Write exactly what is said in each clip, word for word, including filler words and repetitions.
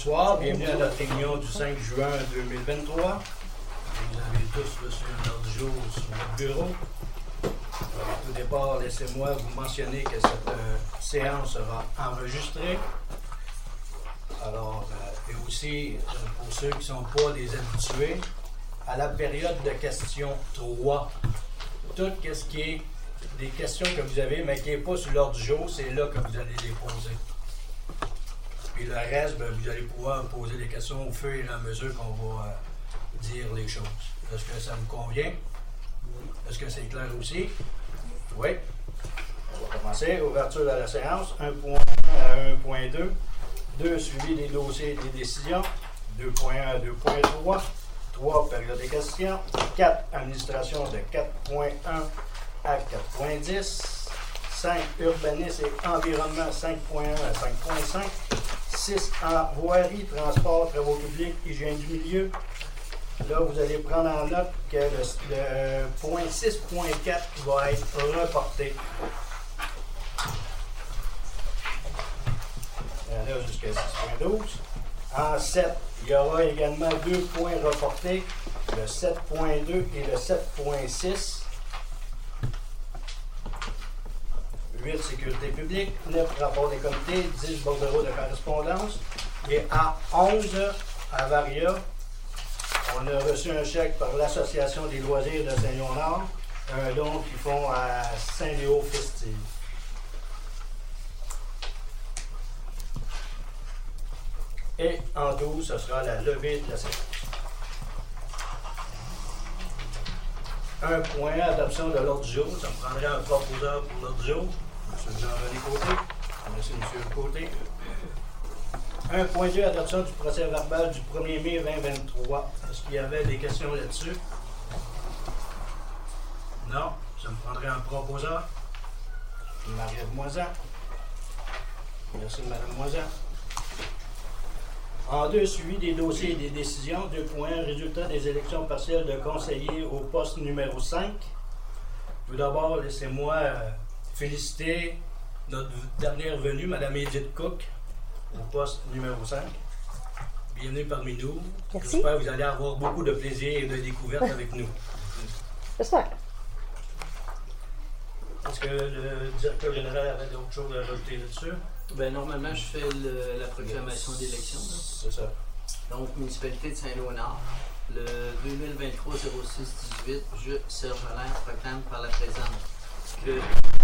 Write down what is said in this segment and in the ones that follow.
Bonsoir, bienvenue à notre réunion du cinq juin deux mille vingt-trois. Vous avez tous reçu un ordre du jour sur votre bureau. Alors, au départ, laissez-moi vous mentionner que cette euh, séance sera enregistrée. Alors, euh, et aussi, euh, pour ceux qui ne sont pas des habitués, à la période de questions trois, tout ce qui est des questions que vous avez, mais qui n'est pas sur l'ordre du jour, c'est là que vous allez les poser. Puis le reste, bien, vous allez pouvoir poser des questions au fur et à mesure qu'on va euh, dire les choses. Est-ce que ça vous convient? Est-ce que c'est clair aussi? Oui. On va commencer. Ouverture de la séance. un point un à un point deux. deux. Suivi des dossiers et des décisions. deux point un à deux point trois. trois. Période des questions. quatre. Administration de quatre point un à quatre point dix. cinq. Urbanisme et environnement cinq point un à cinq point cinq. six. En voirie, transport, travaux publics, hygiène du milieu. Là, vous allez prendre en note que le, le point six point quatre va être reporté. Là, jusqu'à six point douze. En sept, il y aura également deux points reportés, le sept point deux et le sept point six. huit, sécurité publique. neuf, rapport des comités. dix, bordereau de correspondance. Et à onze, à Varia, on a reçu un chèque par l'Association des loisirs de Saint-Léonard, un don qu'ils font à Saint-Léo Festive. Et en douze, ce sera la levée de la séance. Un point, adoption de l'ordre du jour. Ça me prendrait un proposeur pour l'ordre du jour. M. Jean-René Côté. Merci, M. Côté. un point deux, adoption du procès verbal du premier mai deux mille vingt-trois. Est-ce qu'il y avait des questions là-dessus? Non. Ça me prendrait un proposeur. Marie-Ève Moisan. Merci, Mme Moisan. En deux, suivi des dossiers et des décisions. deux points un, résultat des élections partielles de conseillers au poste numéro cinq. Tout d'abord, laissez-moi euh, féliciter notre dernière venue, Mme Edith Cook, au poste numéro cinq. Bienvenue parmi nous. Merci. J'espère que vous allez avoir beaucoup de plaisir et de découverte avec nous. J'espère. Est-ce que le directeur général avait d'autres choses à rajouter là-dessus? Ben, normalement, je fais le, la proclamation d'élection. C'est ça. Donc, municipalité de Saint-Léonard, le deux mille vingt-trois zéro six dix-huit, je, Serge Allaire, proclame par la présente que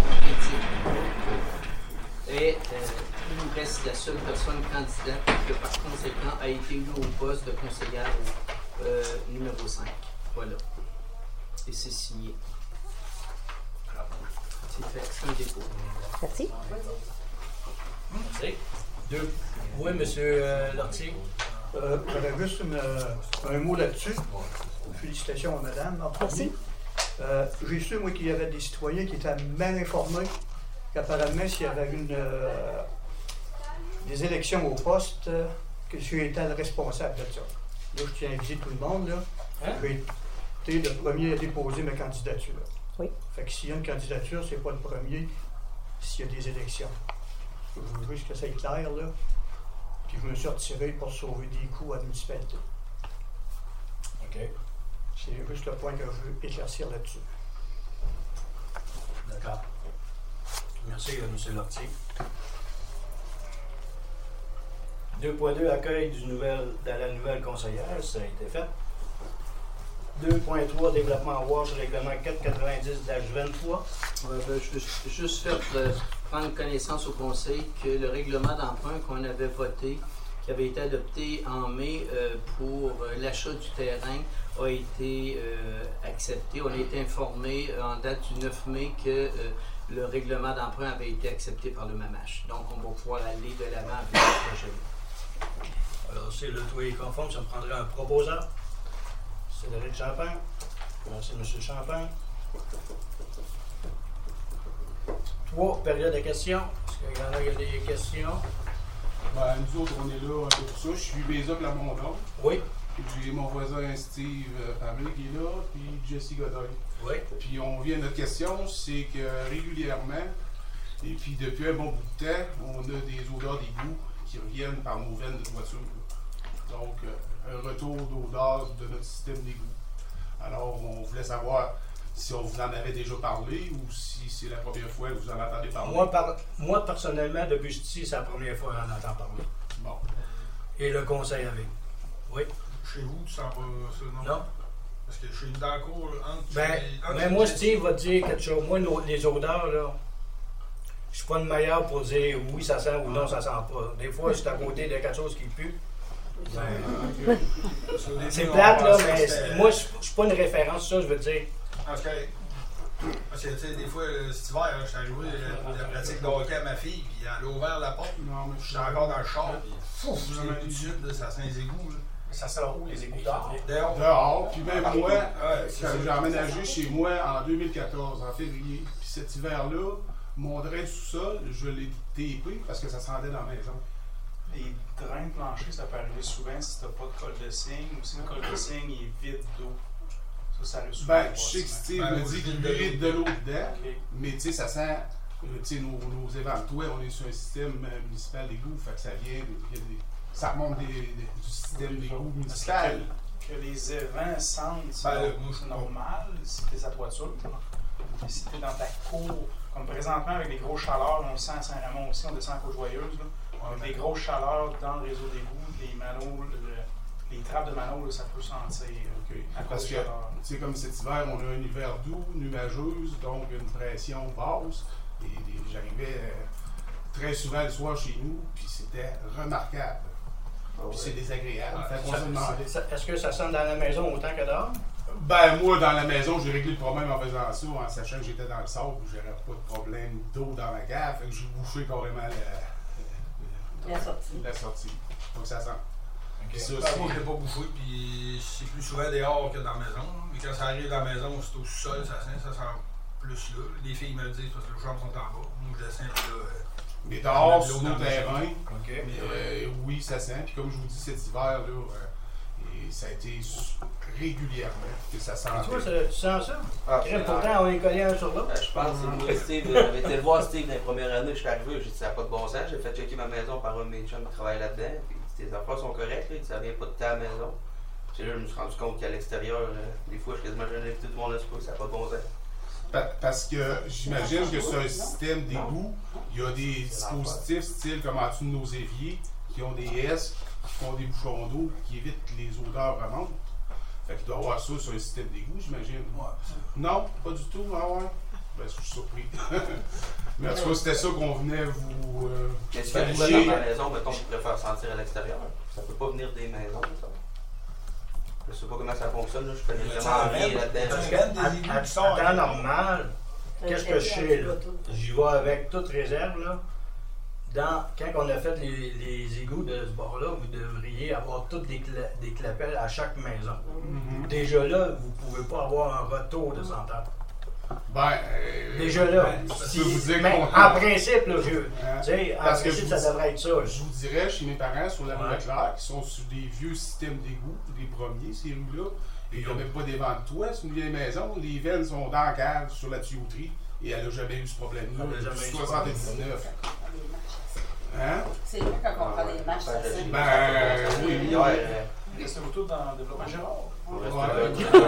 et euh, il reste la seule personne candidate que par conséquent a été élue au poste de conseillère au euh, numéro cinq. Voilà. Et c'est signé. C'est fait, c'est un dépôt. Merci. Merci. Deux. Oui, M. Euh, Lortier. Euh, J'aurais juste une, un mot là-dessus. Félicitations à madame. En Merci. Euh, J'ai su, moi, qu'il y avait des citoyens qui étaient mal informés qu'apparemment, s'il y avait une, euh, des élections au poste, euh, que j'étais le responsable de ça. Là, je tiens à aviser tout le monde. Là. Hein? J'ai été le premier à déposer ma candidature. Oui. Fait que s'il y a une candidature, c'est pas le premier s'il y a des élections. Je veux juste que ça soit clair, là. Puis je me suis retiré pour sauver des coûts à la municipalité. OK. C'est juste le point que je veux éclaircir là-dessus. D'accord. Merci, M. Lortier. deux point deux, accueil du nouvel, de la nouvelle conseillère, ça a été fait. deux point trois, développement WASH, règlement quatre cent quatre-vingt-dix vingt-trois. Ouais, ben, je veux juste faire euh, prendre connaissance au Conseil que le règlement d'emprunt qu'on avait voté, qui avait été adopté en mai euh, pour euh, l'achat du terrain, a été euh, accepté. On a été informé euh, en date du neuf mai que euh, le règlement d'emprunt avait été accepté par le MAMACH. Donc, on va pouvoir aller de l'avant avec le projet. Alors, si le tout est conforme, ça me prendrait un proposeur. Cédric Champagne. Merci, M. Champagne. Trois, période de questions. Est-ce qu'il y en a, il y a des questions? Ben, nous autres, on est là un peu pour ça. Je suis Bézoc Lamondon. Oui. J'ai mon voisin Steve Pamela qui est là, puis Jesse Godoy. Oui. Puis on vient à notre question, c'est que régulièrement, et puis depuis un bon bout de temps, on a des odeurs d'égout qui reviennent par nos veines de voiture. Donc, euh, un retour d'odeur de notre système d'égout. Alors, on voulait savoir si on vous en avait déjà parlé ou si c'est la première fois que vous en entendez parler. Moi, par, moi personnellement, depuis ici, c'est la première fois que j'en entends parler. Bon. Et le conseil avec. Oui. Chez vous, tu sens pas ça, non? Non. Parce que chez nous, dans la cour, entre... Ben, entre- ben moi, Steve va te dire quelque chose. Moi, nos- les odeurs, là, je suis pas le meilleur pour dire oui, ça sent ou non, ça sent pas. Des fois, je suis à côté de quelque chose qui pue. Ben, c'est plate, là, mais c'est- moi, je je suis pas une référence, ça, je veux dire. Parce que, parce que, tu sais, des fois, euh, cet hiver, je suis arrivé la, la pratique de hockey à ma fille, puis elle a ouvert la porte. Non, mais Je suis encore dans le char, puis fou, je l'ai tout de suite, là, ça sent les égouts. Là. Ça sort où, les égouts d'or? Dehors. Dehors, puis même moi, Ouais, c'est quand ça. j'ai emménagé chez moi en deux mille quatorze, en février, puis cet hiver-là, mon drain de sous-sol, je l'ai tapé parce que ça sentait dans la maison. Les drains planchers, ça peut arriver souvent si t'as pas de colle de cygne ou si le colle de cygne est vide d'eau. Ça, ça arrive souvent. Ben, je sais que Steve Ben, me moi, dit je qu'il vide de vide de l'eau dedans, Ok. mais tu sais, ça sent, euh, tu sais, nos, nos éventois, on est sur un système euh, municipal d'égout, fait que ça vient, il y a des- ça remonte des- des- du système d'égout Parce municipal. que, que les évents sentent, c'est Ben, là, nor- moi, je- c'est normal si t'es sa toiture. Mais si t'es dans ta cour, comme présentement avec les grosses chaleurs, on le sent à Saint-Raymond aussi, on descend à Côte-Joyeuse, là, avec des grosses chaleurs dans le réseau d'égout, les manaules, le- les trappes de manaules, ça peut sentir Ok. à cause Parce de que, la chaleur. tu sais, comme cet hiver, on a un hiver doux, nuageuse, donc une pression basse, et, et j'arrivais euh, très souvent le soir chez nous, puis c'était remarquable. Puis c'est désagréable. Fait qu'on Ça- se demandait. ça- Est-ce que ça sent dans la maison autant que dehors? Ben, moi, dans la maison, j'ai réglé le problème en faisant ça, en sachant que j'étais dans le sable, j'aurais pas de problème d'eau dans ma cave, fait que j'ai bouché carrément la, La sortie. la sortie. Faut que ça sente. Okay. Ça, Ben, c'est- moi, je l'ai pas bouffé, puis c'est plus souvent dehors que dans la maison. Là. Mais quand ça arrive dans la maison, c'est au sol, ça sent, ça sent plus là. Les filles me le disent parce que les chambres sont en bas. Moi, je descends, puis là. euh, Mais dehors, on a de l'eau sur dans nos le terrains, OK. euh, oui, ça sent. Puis comme je vous dis, cet hiver, là, euh, et ça a été su- régulièrement que ça sentait. Tu vois, ça- tu sens ça? Ah, Crème, c'est pourtant, on est collés un sur l'autre. Ben, je pense que moi, Steve, j'avais été le voir Steve dans les premières années, je suis arrivé, j'ai dit ça n'a pas de bon sens, j'ai fait checker ma maison par un de mes chums qui travaille là-dedans, puis tes affaires sont correctes, là, il dit, ça vient pas de ta maison. Puis là, je me suis rendu compte qu'à l'extérieur, euh, des fois, je suis quasiment jamais invité tout le monde à ce coup, ça n'a pas de bon sens. Pa- Parce que j'imagine que c'est un système d'égout. Il y a des dispositifs, style comme en dessous de nos éviers, qui ont des S, qui font des bouchons d'eau, qui évitent que les odeurs remontent. Fait qu'il doit y avoir ça sur un système d'égout, j'imagine. Non, pas du tout, ah ouais. Ben, je suis surpris. Mais en tout cas, c'était ça qu'on venait vous. Euh, Mais si quelqu'un vérifier. dans ma maison, mettons, je préfère sentir à l'extérieur, ça peut pas venir des maisons, ça. Je sais pas comment ça fonctionne, là, je connais Mais vraiment ça rien amène- là-dedans. parce là. que- des À, égouts à- qui sont à temps en- normal, qu'est-ce que je sais, là? J'y vais avec toute réserve, là. Dans, quand on a fait les, les égouts de ce bord-là, vous devriez avoir toutes des, cla- des clapelles à chaque maison. mhm. Déjà là, vous pouvez pas avoir un retour de senteur. Ben, euh, Déjà là, ben, si- je peux vous dire mais qu'on- en principe, là, je, Hein? tu sais, en Parce que principe, je ça vous- devrait être ça. Je vous dirais, chez mes parents, sur la rue Ouais. Leclerc, qui sont sur des vieux systèmes d'égout, des premiers, ces rues-là, et il n'y a même pas des vents de toit, c'est une vieille maison, les veines sont dans la cave, sur la tuyauterie, et elle n'a jamais eu ce problème-là, Elle a jamais depuis eu ce soixante-dix-neuf. Hein? C'est vrai quand on prend des matchs, ça Ben, sent. Ben, oui. Hier, euh, Restez-vous tous dans le développement Gérard. on reste Ouais.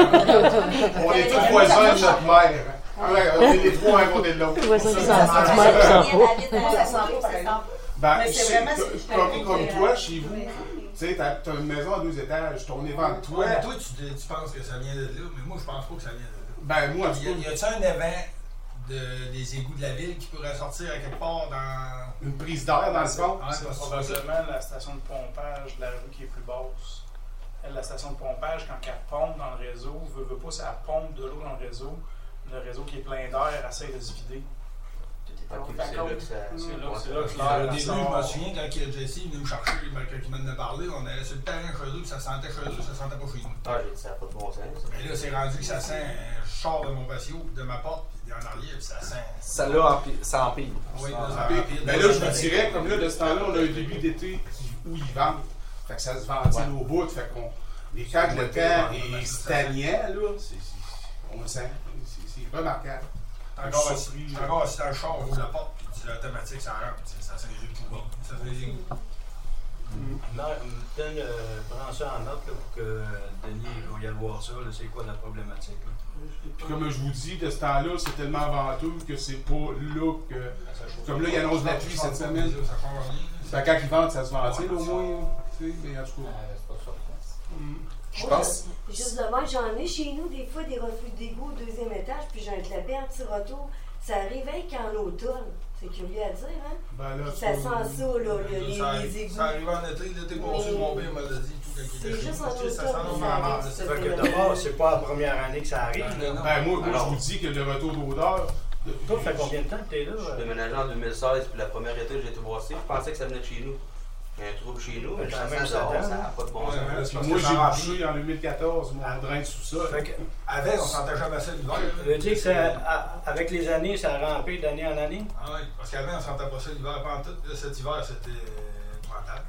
là. On est tous voisins de notre mère. Ouais, on est les trois à côté de l'autre. Voisins qui Ça, s'en ça, sortent, ça, qui s'en Ça pas. sent pas, par exemple. Ben, Mais c'est chez- vraiment- co- c'est- comme, c'est- comme c'est- toi, chez vous, tu sais, t'as t'as une maison à deux étages, ton évent de toit. Ouais, toi, tu, tu penses que ça vient de là, mais moi, je pense pas que ça vient de là. Ben, moi, en tout Y a- cas, y a-t-il un événement de, des égouts de la ville qui pourrait sortir à quelque part dans. une prise d'air dans le fond. Ouais, C'est parce que probablement la station de pompage de la rue qui est plus basse. Elle, la station de pompage, quand elle pompe dans le réseau, veut, veut pas, ça pompe de l'eau dans le réseau. Le réseau qui est plein d'air essaie de se vider. Ok, c'est là que ça. C'est là, ouais, c'est là que Au l'air début, je sort. me souviens, quand Jesse est venu me chercher, ben, quand il m'en a parlé, on allait sur le terrain chez eux, puis ça sentait chez eux, ça sentait pas chez nous. Ah, j'ai dit ça n'a pas de bon sens. ça. Et là, c'est rendu que ça sent, euh, je sors de mon patio, de ma porte, puis en arrière, puis ça sent. Ça là, empi- ça empire. Oui, Ça là, ça Ben, empire. ben là, je vous dirais, comme là, de ce temps-là, on a un début d'été où ils vendent. Fait que ça se ventile au bout. Fait qu'on. Mais quand le temps est stagnant, là, c'est, c'est- on le sent. C'est, c'est remarquable. Encore Je suis assis, surpris, je suis là. encore assis dans le char, on ouvre la porte, puis c'est automatique, ça rentre, puis ça sent les égouts. Ça sent les égouts. Non, donne, euh, prends ça en note là, pour que euh, Denis on y aille voir ça, là, c'est quoi la problématique. Là. Puis comme je vous dis, de ce temps-là, c'est tellement venteux que c'est pas là que. Comme là, il annonce la pluie cette semaine. Ça change rien. Ben, quand ils vendent, ça se ventile au moins. Tu sais, mais en tout cas. Je pense. Juste de même, j'en ai chez nous des fois des reflux d'égout au deuxième étage, puis j'ai un clapet en petit retour. Ça arrive hein, qu'en l'automne. C'est curieux à dire, hein? Ben là, Ça sent ça, là, le- les, Ça, les égouts. ça arrive en été, l'été passé, Mais- mon père m'a dit tout quand il C'est était chez juste nous. en Tu sais, ça automne sent que vraiment ça mal. arrive, c'est ça. Fait que d'abord, c'est pas la première année que ça arrive. Là, non? Ben, moi, moi Alors- je vous dis que le retour d'odeur. de- Toi, ça fait combien de temps que t'es là? Je suis euh? déménagé en deux mille seize, puis la première été que j'ai été voir ça, je pensais que ça venait de chez nous. Il y a un trouble chez nous, mais je Quand sens même, ça ça dehors, donne. ça n'a pas de bon Ouais, sens. mais c'est parce Moi, que ça j'ai remplit. bouché en deux mille quatorze mon drain de sous-sol. Fait que, Avec, on sentait jamais ça l'hiver. ça veut dire que ça, à- avec les années, ça a rampé d'année en année? Ah oui, parce qu'avant, on sentait pas ça l'hiver. Pendant tout là, cet hiver, c'était épouvantable.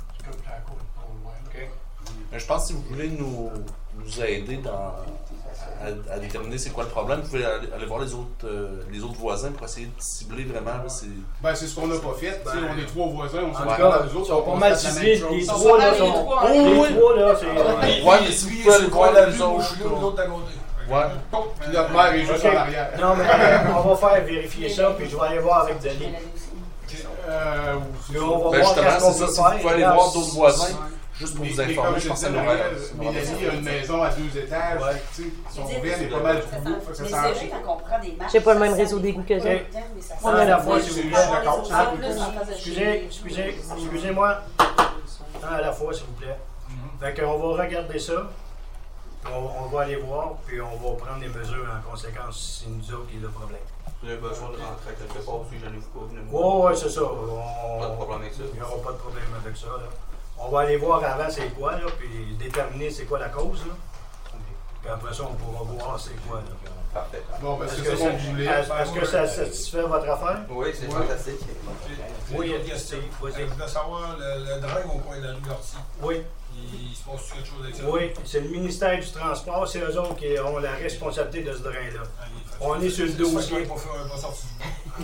Mais je pense que si vous voulez nous, nous aider dans, à, à déterminer c'est quoi le problème, vous pouvez aller, aller voir les autres, euh, les autres voisins pour essayer de cibler vraiment. Là, c'est... Ben, c'est ce qu'on n'a pas fait. Tu sais, on est trois voisins, on En s'en tout va cas, nous ils autres. sont pas on mal fait la ciblés. même Les chose. trois, là, les sont... trois, Les oui. trois, là, c'est... Ouais, mais si vous pouvez aller voir la les vue, moi, autres. je suis là, l'autre à côté. Ouais. Puis notre mère est juste Ok. en arrière. Non, mais euh, on va faire vérifier ça, puis je vais aller voir avec Denis. Euh, Puis on va Ben voir justement, qu'est-ce qu'on c'est ça. peut Si vous faire. pouvez aller Là, voir d'autres voisins, juste pour Mais- vous mais informer, comme je pense que ça je nous disais, va. Mélanie a une maison à deux étages. Ouais. Tu sais, son Ils disent verre est que pas mal ça trop sent- lourd. Fait que Mais ça c'est sent. vrai, quand on prend des marches, J'ai pas le ça même sent réseau des d'égout que coups ça. de terre, mais ça Un sent- à la fois, Je s'il vous vais plaît. voir les autres Ah, plus en face de chez Excusez, nous. excusez, excusez-moi. Un à la fois, s'il vous plaît. Fait qu'on va regarder ça. On, on va aller voir, puis on va prendre les mesures en conséquence. C'est nous autres qui avons le problème. J'ai besoin de rentrer quelque part, puis j'en ai pas venez me Ouais, voir. ouais, c'est ça. On- Pas de problème avec ça. Il n'y aura pas de problème avec ça. Là. On va aller voir avant c'est quoi, là, puis déterminer c'est quoi la cause. Là. Puis après ça, on pourra voir c'est quoi. Là. Parfait. Bon, ben, Est-ce c'est que, ça ça- qu'on voulait. est-ce- est-ce que ça satisfait votre affaire? Oui, c'est Ouais. fantastique. Oui, Oui, il y a- il question. vas-y. Je voulais savoir le, le drain au coin de la rue Lortie. Oui, Il, il se passe quelque chose avec ça? oui. C'est le ministère du Transport, c'est eux autres qui ont la responsabilité de ce drain-là. Allez, fait- On est sur le c'est- c'est dossier. pas fait- pas sorti du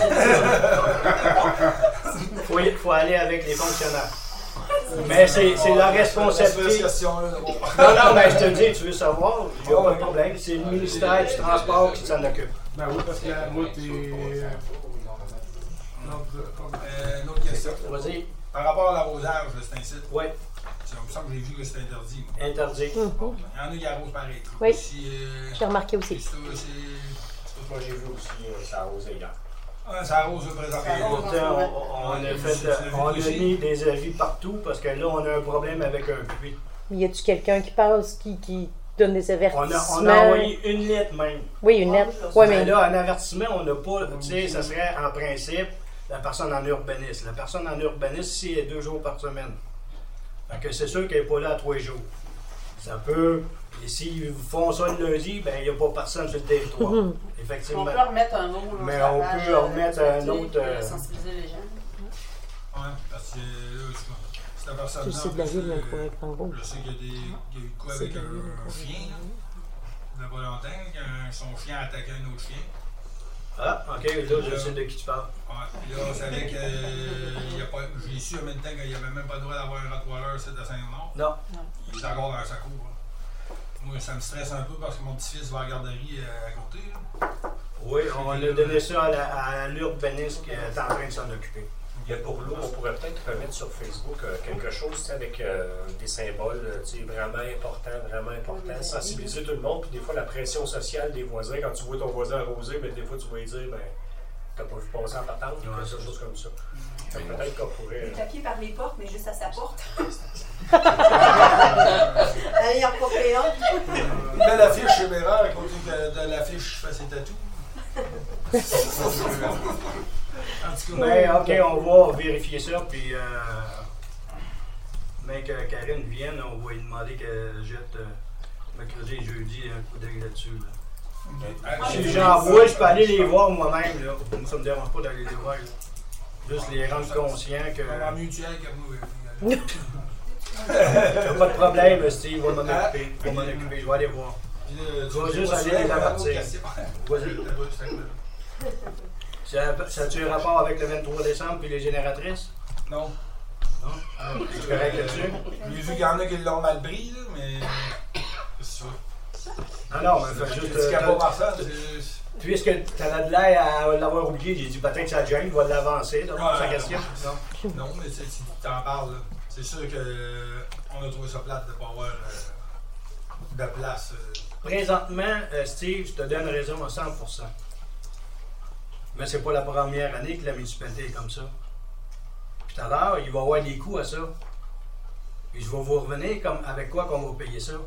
Il faut, y- faut aller avec les fonctionnaires. Mais c'est c'est la responsabilité. L'association, là, bon. Non, non, mais je te dis, tu veux savoir, il n'y a pas de problème. C'est le ministère du Transport qui s'en occupe. Ben oui, parce que moi, t'es. euh, Euh, Une autre question. Vas-y. Par rapport à l'arrosage, là, c'est un site. Oui, Ça me semble que j'ai vu que c'était interdit. moi. interdit. Mhm. Bon, il y en a qui arrosent pareil. Oui. Si, euh, J'ai remarqué c'est aussi. ça, c'est. Moi, j'ai vu aussi, euh, ça arrosait hier. Ah, ça arrose le Ça présentement. arrose. Pourtant, on, on a fait, on a mis des avis partout parce que là, on a un problème avec un puits. Mais y a-tu quelqu'un qui passe, qui, qui donne des On avertissements? a, on a envoyé une lettre même. Oui, une lettre. Ah, Oui, Mais mais là, un avertissement, on n'a pas, tu sais, ça serait en principe la personne en urbanisme. La personne en urbanisme, si elle est deux jours par semaine. Fait que c'est sûr qu'elle n'est pas là à trois jours. Ça peut, et s'ils font ça le lundi, ben il n'y a pas personne sur le territoire. Mhm. Effectivement. On peut remettre un mot. là, Mais sur la on page, peut euh, remettre un Facebook, autre, euh, euh, sensibiliser les gens. Ouais, parce que là, je- cette personne-là. tu le sais de la ville, il y a un gros écran rouge. Je sais qu'il y a, des, il y a eu quoi C'est avec de la ville, un, un un chien, là, il n'y a pas longtemps, qu'un- son chien a attaqué un autre chien. Ah, ok, là, je sais de qui tu parles. Ouais, puis là, on savait que. euh, il y a pas, j'ai su en même temps qu'il n'y avait même pas le droit d'avoir un Rottweiler ici à Saint-Laurent. Non. Il est encore dans sa cour. Hein. Moi, ça me stresse un peu parce que mon petit-fils va à la garderie euh, à côté. Là. Oui, on a donné ça à, la- à l'urbaniste qui est en train de s'en occuper. Mais pour l'eau, on pourrait peut-être remettre sur Facebook euh, quelque chose tu sais, avec euh, des symboles euh, tu sais, vraiment importants, vraiment importants, sensibiliser tout le monde, puis des fois la pression sociale des voisins, quand tu vois ton voisin arrosé, ben, des fois tu vas lui dire, ben, t'as pas vu passer en patente, ou Ouais, quelque chose comme ça. Fait que peut-être qu'on pourrait... Le euh, tapis par les portes, mais juste à sa porte. Allez, en popper un. Une belle affiche chez Bérard à côté de, de l'affiche fait ses tatous. En tout cas, Mais ok, on va vérifier ça, puis euh, mais que Karine vienne, on va lui demander qu'elle jette euh, mercredi et jeudi un coup d'œil là-dessus. Là. ah, Si j'ai- j'en vois, je peux aller les voir moi-même. Là. Moi, ça me dérange pas d'aller les voir. Là. Juste les rendre conscients que. En mutuelle comme nous. T'as pas de problème, Steve, va m'en occuper. Va m'en occuper, je vais aller voir. Puis là, Tu vas dis juste pas aller ça, les il y a avertir. d'autres questions. Vas-y. Ça, ça a-tu un rapport avec le vingt-trois décembre puis les génératrices? Non. Non? C'est correct là-dessus? J'ai vu qu'il y en a qui l'ont mal pris, là, mais. C'est ça. Ah non, mais fait juste. C'est euh, pas personne, c'est. Puisque tu as de l'air à l'avoir oublié, j'ai dit peut-être que ça gêne, il va l'avancer, donc Ouais, sa non. question. Non. Non, mais tu si tu t'en parles, là, c'est sûr que euh, on a trouvé ça plate de ne pas avoir euh, de place. euh. Présentement, euh, Steve, je te donne raison à cent pour cent. Mais c'est pas la première année que la municipalité est comme ça. Puis tout à l'heure, il va y avoir des coûts à ça. Et je vais vous revenir comme avec quoi qu'on va payer ça.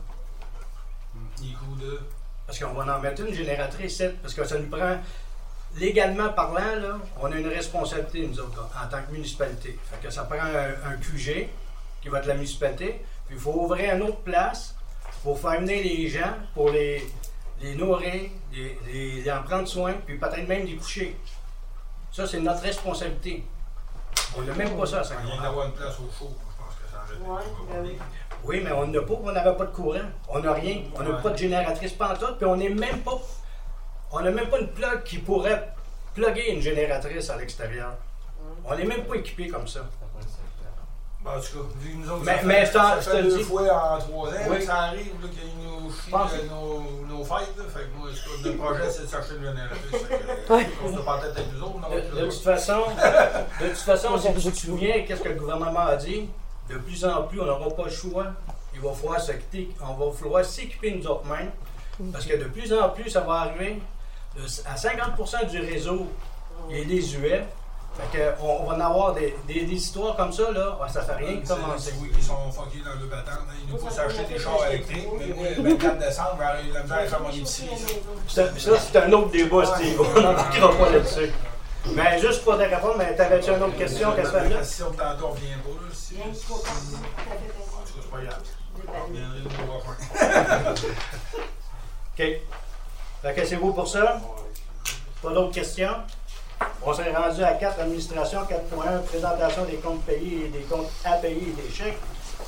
Les coûts de. Parce qu'on va en mettre une génératrice, ici, parce que ça nous prend, légalement parlant, là, on a une responsabilité, nous autres, en tant que municipalité. Fait que ça prend un, un Q G, qui va être la municipalité, puis il faut ouvrir une autre place pour faire venir les gens, pour les, les nourrir, les, les, les en prendre soin, puis peut-être même les coucher. Ça, c'est notre responsabilité. On n'a même pas ça à Il vient Saint-Laurent. d'avoir une place au chaud, je pense que ça en jette. Ouais, ben oui. Oui, mais on n'a pas, on n'avait pas de courant. On n'a rien. On n'a Ouais. pas de génératrice pantoute, puis on n'est même pas. On n'a même pas une plug qui pourrait plugger une génératrice à l'extérieur. On n'est même pas équipé comme ça. Bon, en tout cas, vu que nous autres, Mais- ça mais fait, je t'en- ça je fait te deux dis- fois en trois ans Oui. que ça arrive, là, qu'ils nous chient pense- euh, nos, nos fêtes. Là. Fait que moi, en tout cas, notre projet, c'est de s'acheter une génératrice. Fait que, Ouais. on se pas tête avec nous autres, non? De, de toute façon, de toute façon, si tu te souviens, qu'est-ce que le gouvernement a dit? De plus en plus, on n'aura pas le choix. Il va falloir s'équiper, on va falloir s'équiper nous autres mêmes. Parce que de plus en plus, ça va arriver. De- à cinquante pour cent du réseau, il est désuet. Fait que on, on va en avoir des, des, des histoires comme ça, là. Ouais, ça fait rien que commencer. Oui, qui sont fuckés dans le battant. Hein. Il nous faut s'acheter des chars électriques. Mais moi, le vingt-quatre décembre, j'arrive la misère à faire mon épicerie. Ça, ça, c'est un autre débat, Steve. On n'embarquera pas là-dessus. Mais juste pour te répondre, mais t'avais-tu une autre question? Qu'est-ce que ça fait là? La question de tantôt, on vient pas. Là, si, Rien que si- faut en pas. tout cas, c'est pas grave. Déballer. Viendrai nous voir. OK. Fait que c'est beau pour ça? Pas d'autres questions? On s'est rendu à quatre, administration quatre point un, présentation des comptes payés et des comptes à payer et des chèques.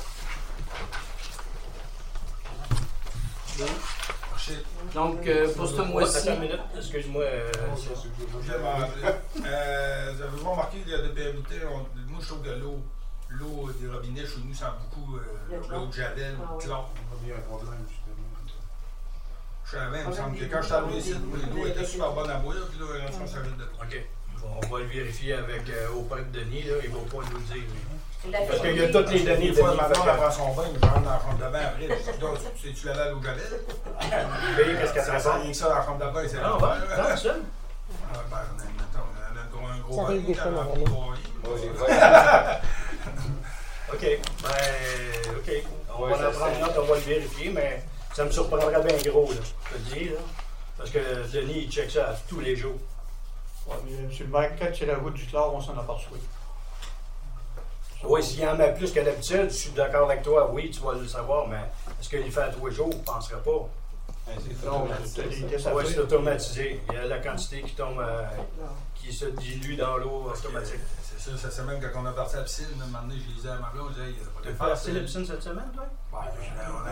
Shit. Donc, euh, pour ce Ouais, mois-ci, attends une minute, excuse-moi. euh, Je l'ai demandé. Euh, vous avez remarqué qu'il y a des périmité. Moi, je trouve que l'eau, l'eau des robinets chez nous sent beaucoup euh, Le chlore. l'eau de Javel Ah ou de oui. chlore. Il y a un problème, justement. Je savais, il me On a semble que des- quand je suis arrivé ici, des- l'eau des- était des- super bonne à boire, puis là, on s'en savait de tout. OK. Bon, on va le vérifier avec euh, auprès de Denis, là. Il ne va pas nous le dire. lui. La Parce fille- qu'il y a toutes les données Des de fois, Denis. ma Fait femme, que- elle prend son bain, je rentre dans la chambre de bain après. Je dis, donc, c'est-tu lavé à l'eau de Javel? Oui, qu'est-ce qu'elle Ça fait? sent rien que ça dans la chambre de bain, c'est Ah, l'enfer, ouais, là. non, ça. Ah, ben, on a, mettons, on a un gros, un gros Ça arrive bain, des fois, on a un normalement. gros bain. OK. Ben, OK. On va en prendre une note, on va le vérifier, mais ça me surprendrait bien gros, là. Je te le dis, là. Parce que Denis, il check ça tous les jours. Ouais, mais, M. le maire, quand c'est la route du chlore, on s'en aperçoit. Oui, s'il y en a plus que d'habitude, je suis d'accord avec toi. Oui, tu vas le savoir, mais est-ce qu'il le fait à tous les jours? Je ne penserais pas. Non, c'est des tests à Oui, c'est faire. automatisé. Il y a la quantité qui tombe, euh, qui se dilue dans l'eau automatique. C'est ça, cette semaine, quand on a parti à la piscine, un moment donné, je lisais à ma blonde, je disais, il y a pas Tu de as parti la piscine cette semaine, toi? Ouais, on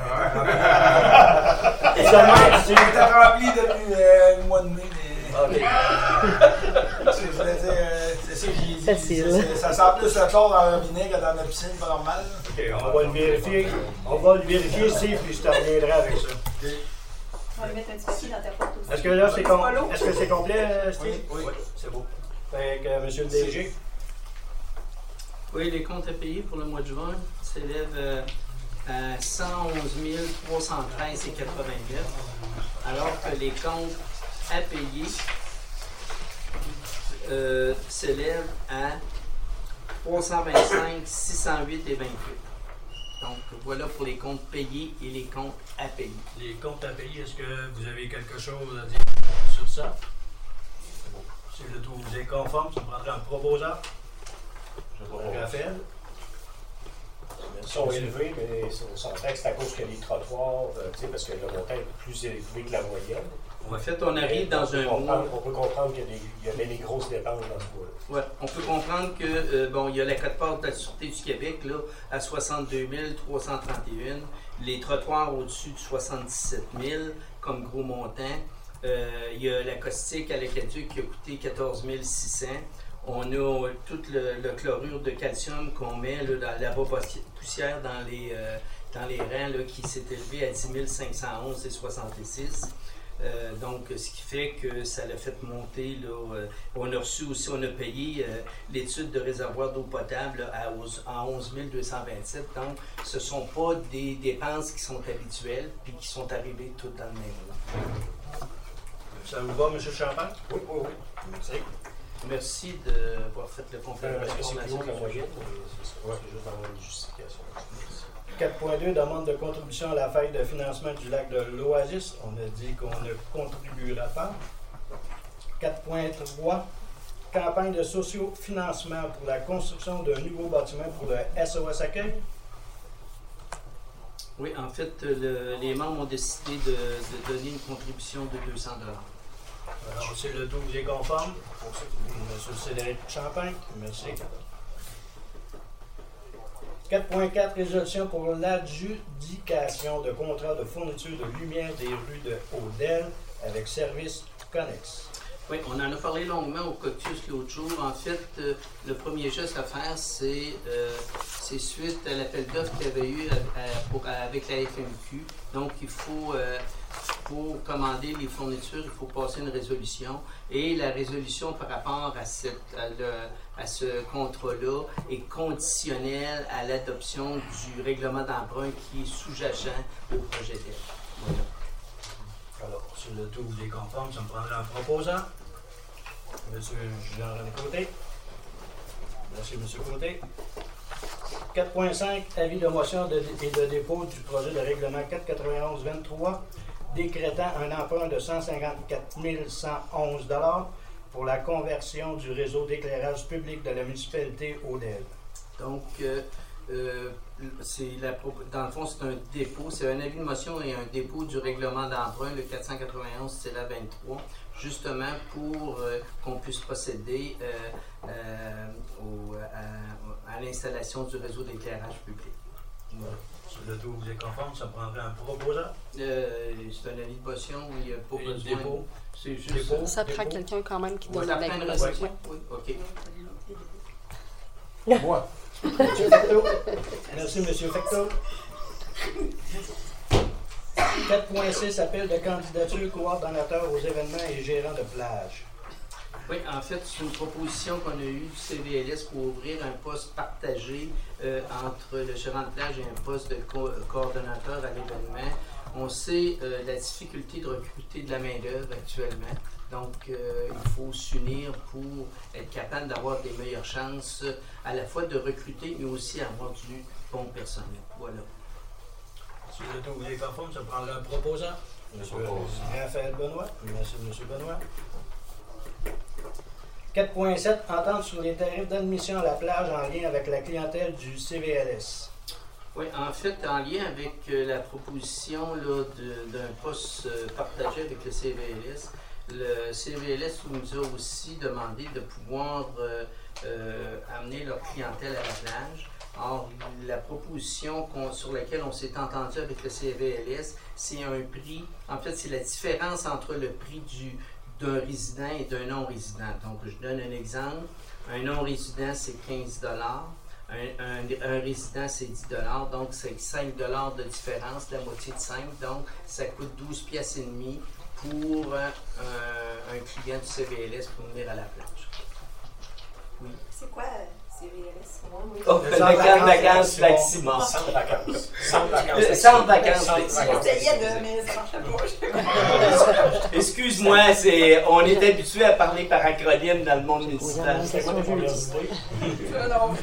a- Seulement, tu sais. C'était rempli depuis euh, le mois de mai, mais. OK. C'est je voulais dire, euh, c'est ça que j'ai dit. Facile. C'est- c'est- Ça sent plus le chlore dans le robinet que dans la piscine, pas normal. OK, on va le vérifier. On va le vérifier ici, puis je te reviendrai avec ça. OK. On va lui mettre un petit papier dans ta porte aussi. Est-ce que là, c'est com- pas l'eau? est-ce que c'est complet, euh, Steve? Oui, oui. c'est beau. Fait que, euh, monsieur le D G, oui, les comptes à payer pour le mois de juin s'élèvent euh, à cent onze mille trois cent treize virgule quatre-vingt-neuf, alors que les comptes à payer euh, s'élèvent à trois cent vingt-cinq mille six cent huit virgule vingt-huit. Donc, voilà pour les comptes payés et les comptes à payer. les comptes à payer, est-ce que vous avez quelque chose à dire sur ça? C'est beau. Si le tout vous est conforme, ça me prendrait un proposeur. Raphaël? Ils sont élevés, mais on s'entend que c'est à cause que les trottoirs, euh, tu sais, parce que le montant est plus élevé que la moyenne. En fait, on arrive dans on peut un mois. comprendre- On peut comprendre qu'il y a des, il y avait des grosses dépenses dans ce mois-là. Ouais, on peut comprendre que euh, bon, il y a la quote-part de la Sûreté du Québec là, à soixante-deux mille trois cent trente et un, les trottoirs au-dessus de soixante-dix-sept mille comme gros montant. Euh, il y a la caustique à l'Aqueduc qui a coûté quatorze mille six cents. on a tout le, le chlorure de calcium qu'on met là, dans la poussière dans les, euh, dans les reins là, qui s'est élevé à dix mille cinq cent onze virgule soixante-six. Euh, donc, ce qui fait que ça l'a fait monter. Là, euh, on a reçu aussi, on a payé euh, l'étude de réservoir d'eau potable là, à, à onze mille deux cent vingt-sept. Donc, ce ne sont pas des dépenses qui sont habituelles puis qui sont arrivées toutes dans le même an. Ça vous va, M. Champagne? Oui, oui, oui. Merci. Merci d'avoir fait le conférence. Parce que c'est plus haut que la moyenne, c'est ça. Ouais, c'est juste d'avoir une justification. quatre point deux, demande de contribution à la feuille de financement du lac de l'Oasis. On a dit qu'on ne contribuera pas. quatre point trois, campagne de socio-financement pour la construction d'un nouveau bâtiment pour le S O S Accueil. Oui, en fait, le, les membres ont décidé de, de donner une contribution de deux cents dollars. Alors, c'est le douze est conforme. M. Cédric Champagne, merci. quatre point quatre, résolution pour l'adjudication de contrat de fourniture de lumière des rues de Odelle avec service connexe. Oui, on en a parlé longuement au caucus l'autre jour. En fait, euh, le premier geste à faire, c'est euh, suite à l'appel d'offres qu'il y avait eu à, à, pour, à, avec la F M Q. Donc, il faut, euh, pour commander les fournitures, il faut passer une résolution. Et la résolution par rapport à, cette, à, le, à ce contrat-là est conditionnelle à l'adoption du règlement d'emprunt qui est sous-jacent au projet d'aide. Voilà. Alors, sur le douze est conforme, ça me prendra un proposant. Monsieur Jean-René Côté. Merci, M. Côté. quatre point cinq, avis de motion de, et de dépôt du projet de règlement quatre cent quatre-vingt-onze vingt-trois, décrétant un emprunt de cent cinquante-quatre mille cent onze dollars pour la conversion du réseau d'éclairage public de la municipalité Odelle. Donc, euh, euh, c'est la, dans le fond, c'est un dépôt, c'est un avis de motion et un dépôt du règlement d'emprunt, le quatre cent quatre-vingt-onze vingt-trois, justement pour euh, qu'on puisse procéder euh, euh, au, à, à l'installation du réseau d'éclairage public. Voilà. Sur le douze est conforme, ça prendrait un proposant. Euh, c'est un avis de motion où il n'y a pas et besoin. Dépôt. C'est juste dépôt. Ça dépôt. prend quelqu'un quand même qui donne ça la prend une résolution. résolution. Oui, OK. Moi. M. Facto. Merci, M. Facto. quatre point six, appel de candidature coordonnateur aux événements et gérants de plage. Oui, en fait, c'est une proposition qu'on a eue du C V L S pour ouvrir un poste partagé euh, entre le gérant de plage et un poste de co coordonnateur à l'événement. On sait euh, la difficulté de recruter de la main-d'œuvre actuellement. Donc, euh, il faut s'unir pour être capable d'avoir des meilleures chances à la fois de recruter, mais aussi avoir du bon personnel. Voilà. Sur le douze est conforme, ça prendra un proposant. M. Raphaël Benoît. Merci, M. Benoît. quatre point sept, entente sur les tarifs d'admission à la plage en lien avec la clientèle du C V L S. Oui, en fait, en lien avec euh, la proposition d'un poste euh, partagé avec le C V L S, le C V L S nous a aussi demandé de pouvoir euh, euh, amener leur clientèle à la plage. Or, la proposition qu'on, sur laquelle on s'est entendu avec le C V L S, c'est un prix, en fait, c'est la différence entre le prix du d'un résident et d'un non-résident. Donc, je donne un exemple. Un non-résident, c'est quinze dollars. Un, un, un résident, c'est dix dollars. Donc, c'est cinq dollars de différence, la moitié de cinq. Donc, ça coûte douze piastres et demi pour euh, un, un client du C V L S pour venir à la plage. Oui. C'est quoi C V L S? Oh, le camp de vacances maximum. Centre de vacances. Centre de vacances. Le centre de vacances. J'essayais de, mais ça marchait pas. Excuse-moi, c'est, on est habitué à parler par acronyme dans le monde municipal. C'est quoi tes Non.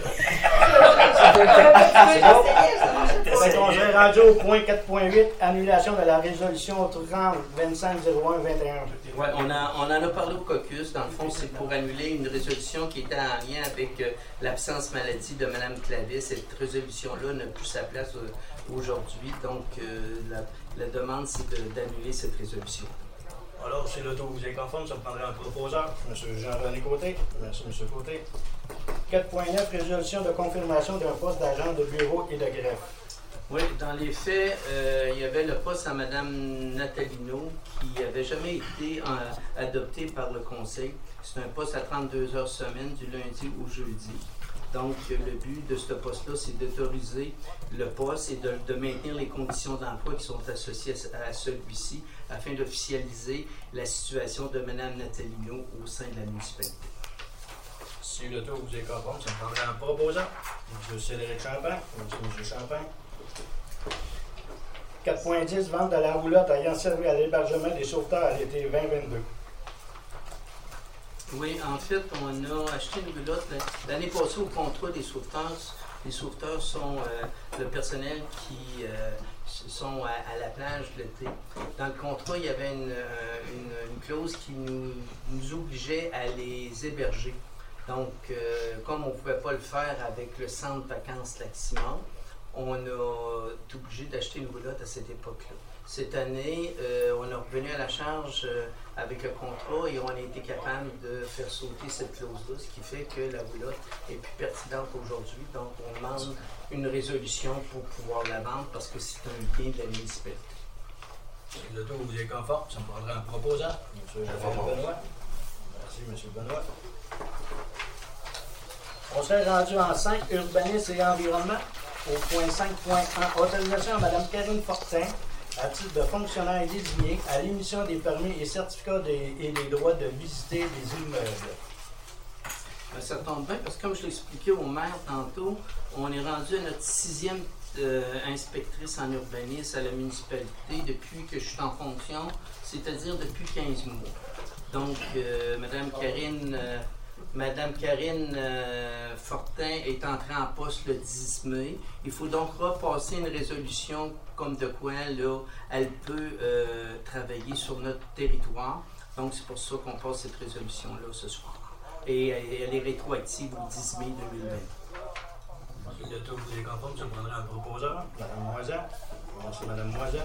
C'est qu'on s'est rendu au point quatre point huit, annulation de la résolution trente vingt-cinq zéro un vingt et un. Ouais, on, a, on en a parlé au caucus. Dans le fond, c'est pour annuler une résolution qui était en lien avec euh, l'absence maladie de Mme Clavis. Cette résolution-là n'a plus sa place euh, aujourd'hui. Donc, euh, la, la demande, c'est d'annuler cette résolution. Alors, c'est le douze est conforme, ça me prendrait un proposeur. M. Jean-René Côté. Merci, M. Côté. quatre point neuf, résolution de confirmation d'un poste d'agent de bureau et de greffe. Oui, dans les faits, euh, il y avait le poste à Mme Natalino qui n'avait jamais été en, adopté par le Conseil. C'est un poste à trente-deux heures semaine, du lundi au jeudi. Donc, le but de ce poste-là, c'est d'autoriser le poste et de, de maintenir les conditions d'emploi qui sont associées à, à celui-ci afin d'officialiser la situation de Mme Natalino au sein de la municipalité. Si le tour vous est conforme, ça me prendrait un proposant. M. Cédric Champagne. Merci, M. Champagne. quatre point dix, vente de la roulotte ayant servi à l'hébergement des sauveteurs à l'été vingt vingt-deux. Oui, en fait, on a acheté une roulotte l'année passée au contrat des sauveteurs. Les sauveteurs sont euh, le personnel qui euh, sont à, à la plage l'été. Dans le contrat, il y avait une, une, une clause qui nous, nous obligeait à les héberger. Donc, euh, comme on ne pouvait pas le faire avec le centre vacances Lac-Simon, on a été obligé d'acheter une roulotte à cette époque-là. Cette année, euh, on est revenu à la charge euh, avec le contrat et on a été capable de faire sauter cette clause-là, ce qui fait que la roulotte est plus pertinente aujourd'hui. Donc, on demande une résolution pour pouvoir la vendre parce que c'est un bien de la municipalité. Le tour vous est conforme, ça me prendrait un proposant. M. Benoît. Merci, M. Benoît. On serait rendu en cinq, urbanisme et environnement. Au point cinq point un, autorisation à Mme Karine Fortin, à titre de fonctionnaire désigné, à l'émission des permis et certificats des, et des droits de visiter des immeubles. Ben, ça tombe bien parce que comme je l'ai expliqué au maire tantôt, on est rendu à notre sixième euh, inspectrice en urbanisme à la municipalité depuis que je suis en fonction, c'est-à-dire depuis quinze mois. Donc, euh, Mme Karine... Euh, Madame Karine euh, Fortin est entrée en poste le dix mai. Il faut donc repasser une résolution comme de quoi là, elle peut euh, travailler sur notre territoire. Donc, c'est pour ça qu'on passe cette résolution-là ce soir. Et elle est rétroactive au dix mai deux mille vingt. Si le tour vous est conforme, ça prendrait un proposant. Mme Moisan. Merci, Mme Moisan.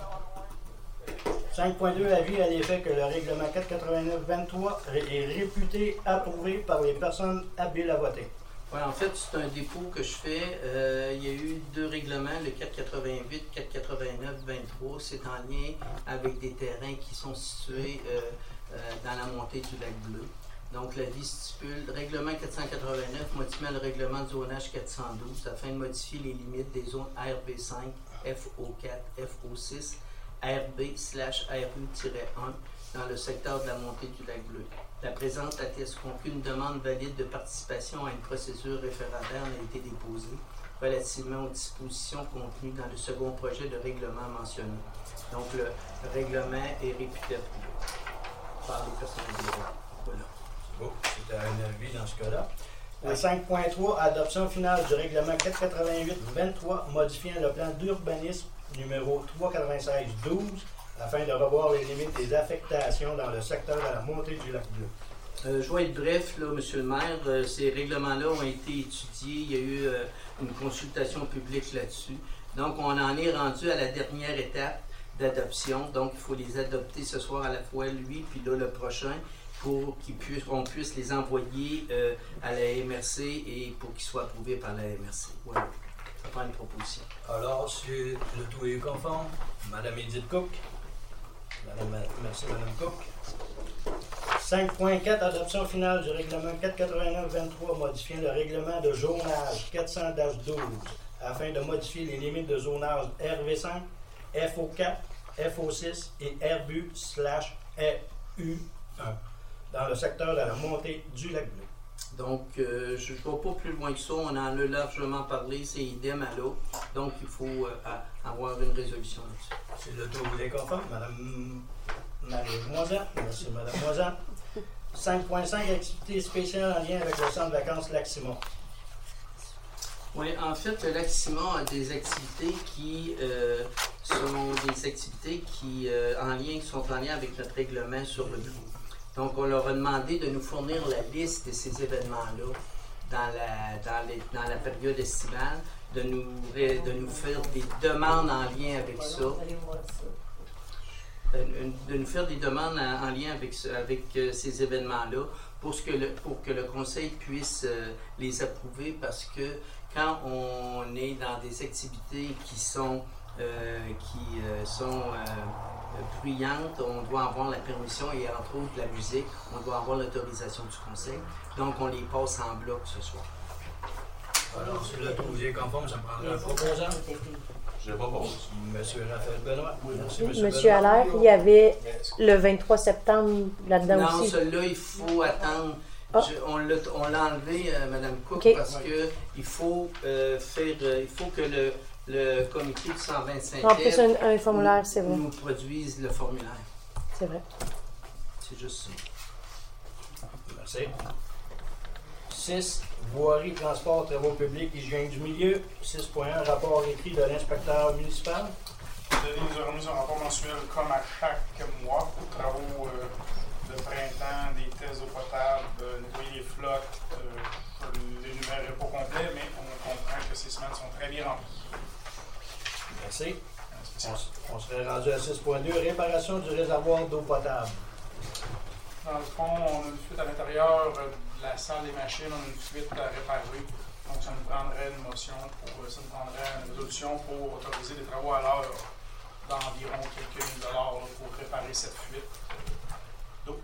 cinq point deux, avis à l'effet que le règlement quatre cent quatre-vingt-neuf vingt-trois est réputé approuvé par les personnes habiles à voter. Oui, en fait, c'est un dépôt que je fais. Euh, il y a eu deux règlements, le quatre cent quatre-vingt-huit, quatre cent quatre-vingt-neuf vingt-trois. C'est en lien avec des terrains qui sont situés euh, euh, dans la montée du lac Bleu. Donc, l'avis stipule règlement quatre cent quatre-vingt-neuf modifiant le règlement du zonage quatre cent douze afin de modifier les limites des zones R B cinq, F O quatre, F O six, R B slash R U un dans le secteur de la montée du lac Bleu. La présente atteste qu'aucune demande valide de participation à une procédure référendaire n'a été déposée relativement aux dispositions contenues dans le second projet de règlement mentionné. Donc, le règlement est réputé approuvé par les personnes de droit. Voilà. C'est beau. C'était un avis dans ce cas-là. Oui. cinq point trois, adoption finale du règlement quatre cent quatre-vingt-huit vingt-trois modifiant le plan d'urbanisme numéro trois cent quatre-vingt-seize douze afin de revoir les limites des affectations dans le secteur de la montée du lac Bleu. Euh, je vais être bref, là, Monsieur le maire. Euh, ces règlements-là ont été étudiés. Il y a eu euh, une consultation publique là-dessus. Donc, on en est rendu à la dernière étape d'adoption. Donc, il faut les adopter ce soir à la fois, lui, puis là, le prochain, pour qu'on puisse, puisse les envoyer euh, à la M R C et pour qu'ils soient approuvés par la M R C. Voilà. Ça prend une proposition. Alors, si le tout est conforme, Mme Edith Cook. Madame, merci, Mme Cook. cinq point quatre, adoption finale du règlement quatre cent quatre-vingt-neuf vingt-trois modifiant le règlement de zonage quatre cents douze afin de modifier les limites de zonage R V cinq, F O quatre, F O six et R B U slash R U un dans le secteur de la montée du lac Bleu. Donc, euh, je ne vais pas plus loin que ça. On en a largement parlé. C'est idem à l'autre. Donc, il faut euh, avoir une résolution là-dessus. C'est le tour des conformes. Madame Marie-Moisan. Merci, Madame Moisan. cinq point cinq, activités spéciales en lien avec le centre de vacances Lac-Simon. Oui, en fait, le Lac-Simon a des activités qui euh, sont des activités qui, euh, en lien, qui sont en lien avec notre règlement sur le groupe. Donc, on leur a demandé de nous fournir la liste de ces événements-là dans la, dans, les, dans la période estivale, de nous, de nous faire des demandes en lien avec ça. De nous faire des demandes en, en lien avec, avec euh, ces événements-là pour, ce que le, pour que le conseil puisse euh, les approuver, parce que quand on est dans des activités qui sont, euh, qui, euh, sont euh, bruyantes, on doit avoir la permission, et entre autres la musique, on doit avoir l'autorisation du conseil. Donc on les passe en bloc ce soir. Alors, si le trouviez conforme, ça prendrait un proposant. Je propose. Monsieur Raphaël Benoît. Merci, Monsieur, Monsieur Allaire, il y avait le vingt-trois septembre là-dedans Non, aussi. celui-là, il faut attendre. Ah. Je- on l'a on l'a enlevé, euh, Mme Cook, Ok. parce que il faut euh, faire, euh, il faut que le, le comité du cent vingt-cinq En plus, un, un formulaire, c'est vrai. nous produise le formulaire. C'est vrai. C'est juste ça. Merci. six. Voirie, transport, travaux publics, hygiène du milieu. six point un. Rapport écrit de l'inspecteur municipal. Denis nous a remis un rapport mensuel comme à chaque mois pour travaux euh, de printemps, des tests d'eau potable, euh, nettoyer les flottes. Euh, je ne l'énumérerai pas complet, mais on comprend que ces semaines sont très bien remplies. Merci. On, on serait rendu à six point deux. Réparation du réservoir d'eau potable. Dans le fond, on a une fuite à l'intérieur de la salle des machines, on a une fuite à réparer. Donc, ça nous prendrait une motion, pour, ça nous prendrait une résolution pour autoriser des travaux à l'heure d'environ quelques mille dollars là, pour réparer cette fuite d'eau.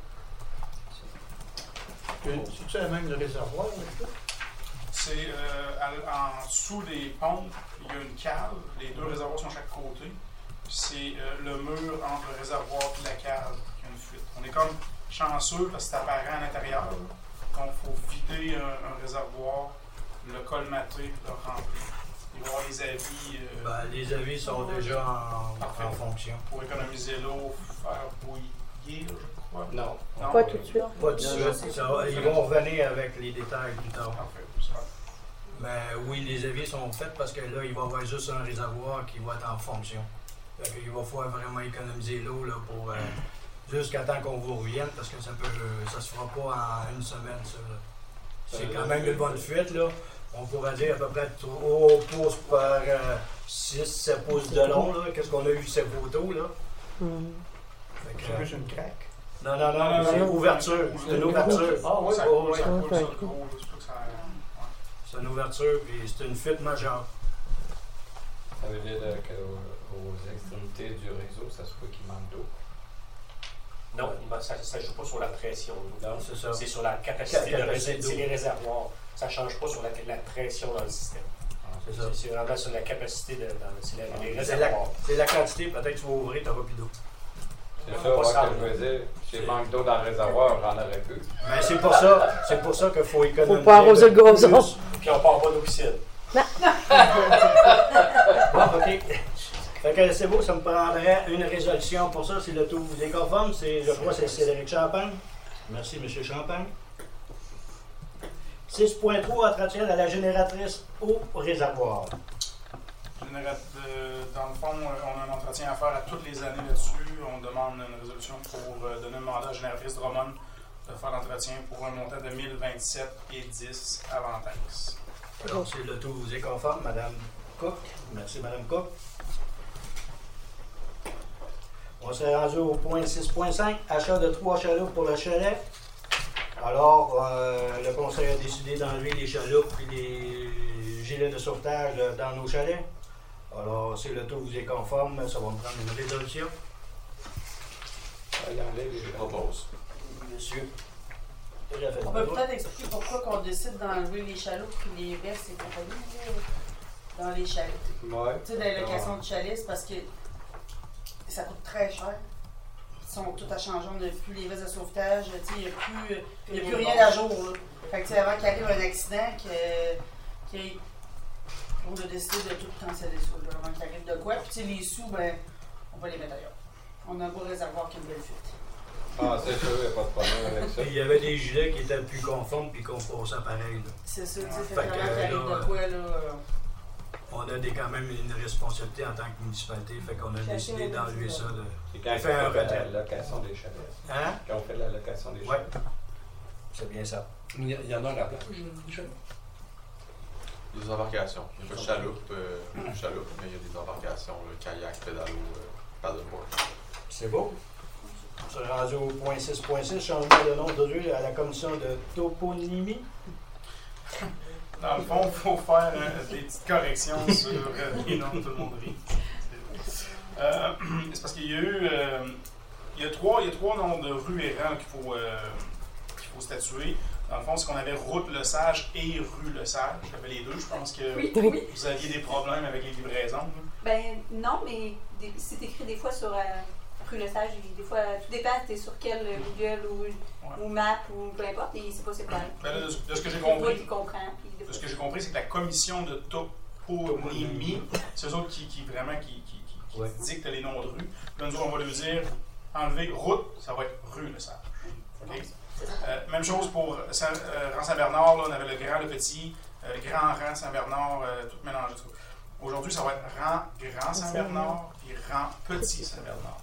C'est-tu la même le réservoir? C'est euh, à- en dessous des pompes, il y a une cale. Les deux réservoirs sont de chaque côté. C'est euh, le mur entre le réservoir et la cale qui a une fuite. On est comme chanceux parce que c'est apparent à l'intérieur. là. Donc, il faut vider un, un réservoir, le colmater, le remplir. Il va y avoir les avis euh, Ben, les avis sont déjà en, Parfait. en fonction. pour économiser l'eau, faire bouillir, je crois. Non. Non? Pas tout de suite. Pas de suite. Ça va- ils vont revenir avec les détails plus tard. Parfait, ça va. Mais oui, les avis sont faits parce que là, il va y avoir juste un réservoir qui va être en fonction. Fait qu'il va falloir vraiment économiser l'eau là, pour euh, jusqu'à temps qu'on vous revienne, parce que ça peut ça se fera pas en une semaine, ça. là. C'est quand même une bonne fuite, là. On pourrait dire à peu près trois pouces par six sept pouces de long, là. Qu'est-ce qu'on a eu ces photos, là? Mhm. Fait que, C'est plus une craque. non, non, non, Non, non, c'est non. une ouverture. C'est une ouverture. Ah oui, ça Oh, coule, oui. ça coule, Ouais. ça coule, c'est pour que ça... ouais. C'est une ouverture, puis c'est une fuite majeure. Ça veut dire qu'aux aux extrémités du réseau, ça se peut qu'il manque d'eau. Non, ça ne joue pas sur la pression. Non, c'est ça. C'est sur la capacité de Capacité réservoir. d'eau. C'est les réservoirs. Ça ne change pas sur la, la pression dans le système. C'est ça. C'est vraiment sur la capacité de dans le, c'est la- les C'est la, réservoirs. c'est la quantité, peut-être que tu vas ouvrir, tu n'auras plus d'eau. C'est Faut ça, pas ouais, s'en- que je veux dire. S'il manque d'eau dans le réservoir, j'en aurais plus. Mais c'est pour ça, c'est pour ça qu'il faut économiser. Faut pas arroser le gazon. plus. Puis on part pas d'eau piscine. Bon, OK. Fait que c'est beau, ça me prendrait une résolution pour ça. C'est le tout des conformes. C'est, je crois que c'est Cédric Champagne. Merci, M. Champagne. six point trois, entretien de la génératrice au réservoir. Générat- euh, Dans le fond, euh, on a un entretien à faire à toutes les années là-dessus. On demande une résolution pour euh, donner un mandat à la génératrice Drummond de faire l'entretien pour un montant de mille vingt-sept et dix avant taxe. Alors, c'est le tout des conformes, Mme Cook. Merci, Mme Cook. On s'est rendu au point six point cinq, achat de trois chaloupes pour le chalet. Alors, euh, le conseil a décidé d'enlever les chaloupes et les gilets de sauvetage euh, dans nos chalets. Alors, c'est le tout vous est conforme, ça va me prendre une résolution. Je propose. Monsieur. On peut peut-être expliquer pourquoi qu'on décide d'enlever les chaloupes et les vestes et compagnie là, dans les chalets. Ouais. Tu sais, dans les locations de chalets, c'est parce que ça coûte très cher. Ils sont tous à changer, on n'a plus les vestes de sauvetage, tu sais, il n'y a plus, il y a plus rien à jour. Là. Fait que tu sais, avant qu'il arrive un accident, que, que, on a décidé de tout canceller ça, là, avant qu'il arrive de quoi. Puis tu sais, les sous, ben, on va les mettre ailleurs. On a un beau réservoir qui a une belle fuite. Ah, c'est sûr, il n'y a pas de problème avec ça. Il y avait des gilets qui étaient plus conformes puis qu'on passait pareil. là. C'est ça, tu sais, fait Fait que que, vraiment qu'il arrive là, de quoi, là. euh, On a des, quand même une responsabilité en tant que municipalité, fait qu'on a décidé d'enlever ça. De... C'est quand Faire un on fait retrait. la location des chalets. Hein? Quand on fait la location des Ouais. chalets. C'est bien ça. Il y, a- il y en a à la plage. Des embarcations. Il n'y a pas de chaloupe, euh, chaloupe, mais il y a des embarcations, le kayak, pédalo, euh, paddleboard. C'est beau. Ça, se rendu au point six point six, changement de nom introduit à la commission de toponymie. Dans le fond, il faut faire euh, des petites corrections sur euh, les noms, tout le monde rit. Euh, c'est parce qu'il y a eu. Euh, il, y a trois, il y a trois noms de rues errants qu'il faut, euh, qu'il faut statuer. Dans le fond, c'est qu'on avait Route Le Sage et Rue Le Sage. J'avais les deux. Je pense que oui, oui. vous aviez des problèmes avec les livraisons. Ben non, mais des, c'est écrit des fois sur euh, Rue Le Sage. Des fois, tout dépend, t'es sur quel Google ou, ouais. ou Map ou peu importe, et c'est pas séparé. Ben là, de, de ce que j'ai compris, comprend, de ce que j'ai compris, c'est que la commission de toponymie, c'est eux autres qui, qui vraiment qui, qui, qui, qui ouais. dictent les noms de rue. Là, nous, on va lui dire enlever route, ça va être Rue Le Sage. Okay? Euh, même chose pour Saint, euh, Rang Saint-Bernard, là, on avait le grand, le petit, euh, le grand Rang Saint-Bernard, euh, tout mélangé. Aujourd'hui, ça va être Rang Grand Saint-Bernard et Rang Petit Saint-Bernard.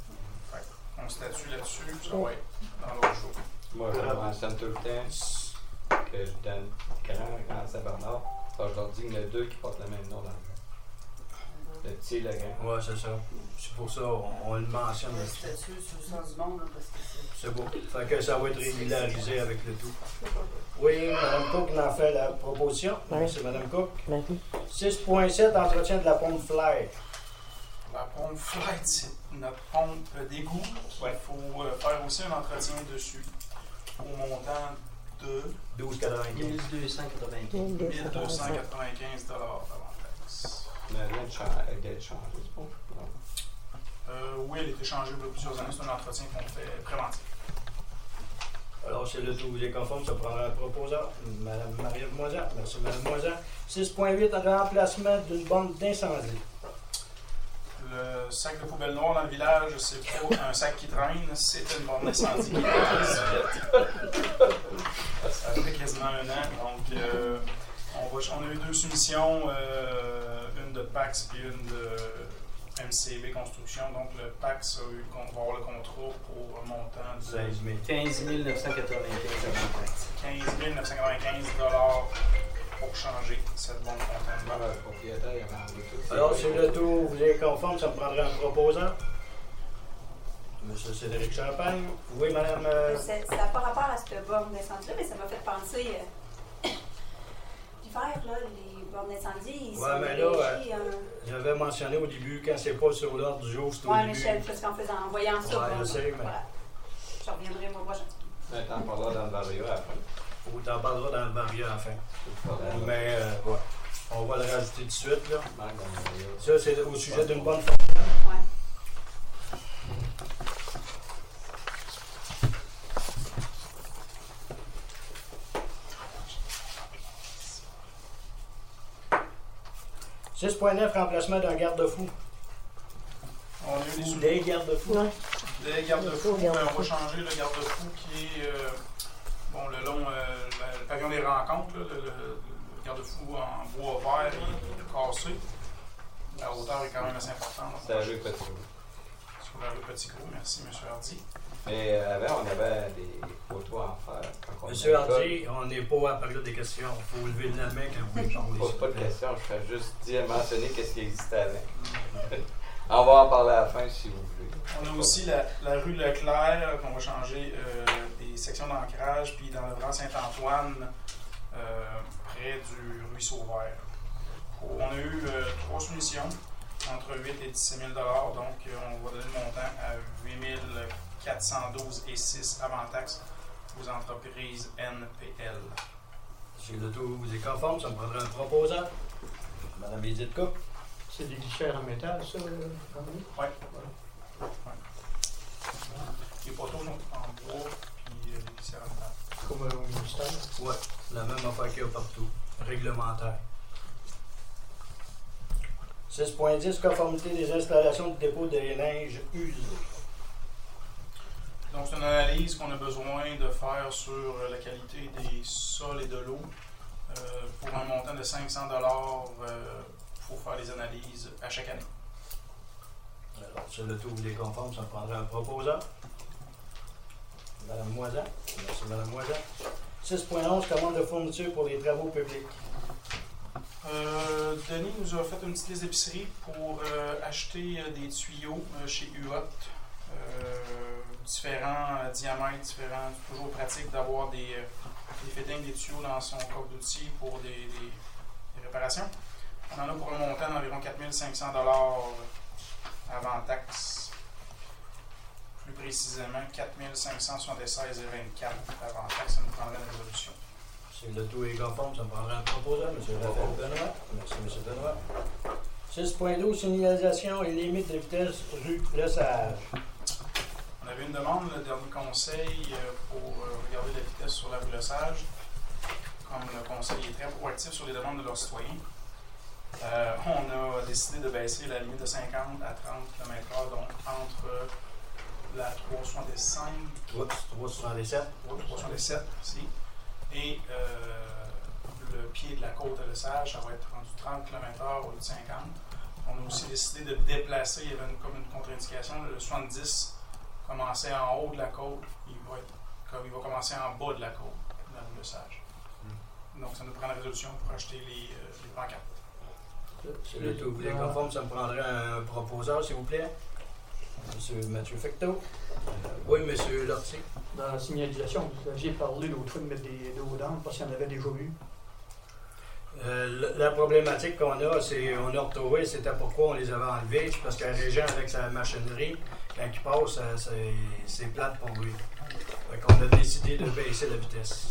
On statue là-dessus, ça va être dans l'autre jour. Moi, je mentionne tout le temps que je donne Grand Rang Saint-Bernard, je leur dis qu'il y en a deux qui portent le même nom dans le jeu. Le petit et le grand. Ouais, c'est ça. C'est pour ça qu'on on le mentionne. Le statut sur le sens du monde, là, parce que c'est. C'est beau. Fait que ça va être régularisé avec le tout. Oui, Mme Cook en fait la proposition. Oui. C'est Mme Cook. Merci. six point sept, entretien de la pompe Flight. La pompe Flight, c'est notre pompe d'égout. Il ouais. faut euh, faire aussi un entretien dessus au montant de douze quatre-vingt-quinze. mille deux cent quatre-vingt-quinze. mille deux cent quatre-vingt-quinze dollars avant taxe. Mais elle vient de changer, c'est pas? Euh, oui, elle a été changée il y a plusieurs années. C'est un entretien qu'on fait préventif. Alors, c'est le tout. Vous êtes conforme, ça prendra un proposant. Mme Marie-Ève Moisan. Merci, Mme Moisan. six point huit, remplacement d'une bombe d'incendie. Le sac de poubelle noire dans le village, c'est pas un sac qui traîne, c'est une bombe d'incendie qui est ça fait quasiment un an. Donc, euh, on, va, on a eu deux soumissions, euh, une de Pax et une de M C B Construction. Donc, le Pax a eu va avoir le contrat pour un montant de quinze mille neuf cent quatre-vingt-quinze quinze mille neuf cent quatre-vingt-quinze dollars pour changer cette bombe contentement. Le propriétaire, il a vendu tout. Alors, sur le tour, vous êtes conforme, ça me prendrait un proposant. Monsieur Cédric Champagne. Oui, madame. Euh... Ça n'a pas rapport à cette borne d'incendie-là, mais ça m'a fait penser. Euh, l'hiver, là, les bornes d'incendie, ils ouais, sont mais là, euh, euh... j'avais mentionné au début, quand c'est pas sur l'ordre du jour, c'est au ouais, début. Oui, Michel, parce qu'en faisant, en voyant ça, ouais, bon, je sais, mais... voilà. Je reviendrai le mois prochain. Mais t'en parleras dans le barrière à la fin. Ou t'en parleras dans le barrière à la fin. Mais, euh, ouais. On va le rajouter tout de suite, là. Ça, c'est au sujet d'une bonne fois. Ouais. six point neuf, remplacement d'un garde-fou. On a eu des, Ou des garde-fous. Ouais. Des garde-fous. Euh, on va changer le garde-fou qui est euh, bon, le long, euh, le pavillon des rencontres, là, le, le, le garde-fou en bois vert et cassé. La hauteur est quand même assez importante. C'est la rue Petit Gros. Sur la rue Petit Gros, merci M. Hardy. Mais euh, avant, on avait des poteaux en fer. M. Hardy, on n'est pas à parler des questions. Il faut lever la main quand vous parlez. Je ne pose pas de questions, je fais juste dire, mentionner qu'est-ce qui existait avant. On va en parler à la fin si vous voulez. On a aussi la, la rue Leclerc qu'on va changer euh, des sections d'ancrage, puis dans le Grand Saint-Antoine, euh, près du ruisseau vert. On a eu euh, trois soumissions, entre huit et dix-sept mille dollars, donc euh, on va donner le montant à huit mille quatre cent douze et six avant taxe aux entreprises N P L. Si le tout vous est conforme, ça me prendrait un proposant. Madame Edith Cook. C'est des guichets en métal, ça? Oui. Ouais. Ouais. Les poteaux sont en bois, puis euh, les guichets en métal. Comme au ministère? Oui, la même affaire qu'il y a partout. Réglementaire. six point dix, conformité des installations de dépôt de neige usées. Donc, c'est une analyse qu'on a besoin de faire sur la qualité des sols et de l'eau. Euh, pour un montant de cinq cents dollars, euh, il faut faire les analyses à chaque année. Alors, sur le tout, vous les conforme, ça me prendrait un proposant. Madame Moisan. Merci, Madame Moisan. six point onze, commande de fourniture pour les travaux publics. Euh, Denis nous a fait une petite liste d'épicerie pour euh, acheter euh, des tuyaux euh, chez U O T. Euh, différents euh, diamètres, différents. C'est toujours pratique d'avoir des, euh, des fittings, des tuyaux dans son coffre d'outils pour des, des, des réparations. On en a pour un montant d'environ quatre mille cinq cents dollars avant taxe. Plus précisément, quatre mille cinq cent soixante-seize virgule vingt-quatre avant taxe. Ça nous prendrait une résolution. Si le tout est conforme, ça me prendrait un proposant, M. Raphaël Benoît. Merci, M. Benoît. six point douze, signalisation et limite de vitesse rue Le Sage. On avait une demande, le dernier conseil, pour regarder la vitesse sur la rue Le Sage. Comme le conseil est très proactif sur les demandes de leurs citoyens, euh, on a décidé de baisser la limite de cinquante à trente kilomètres heure, donc entre la trois cent soixante-cinq. Oups, trois cent soixante-dix-sept. Oui, trois cent soixante-dix-sept, merci. Et euh, le pied de la côte à Le Sage, ça va être rendu trente kilomètres heure au lieu de cinquante. On a aussi décidé de déplacer, il y avait une, comme une contre-indication, le soixante-dix commençait en haut de la côte, il va, être, comme il va commencer en bas de la côte, dans le Sage. Mm. Donc ça nous prend la résolution pour acheter les, euh, les pancartes. Si le tout est conforme, ça me prendrait un proposeur, s'il vous plaît. M. Mathieu Fecteau. Oui, M. Lortie. Dans la signalisation, vous aviez parlé l'autre fois de mettre des déodants parce qu'il y en avait déjà eu. Euh, la problématique qu'on a, c'est on a retrouvé, c'était pourquoi on les avait enlevés. C'est parce qu'un régent avec sa machinerie, quand il passe, c'est plate pour lui. Donc on a décidé de baisser la vitesse.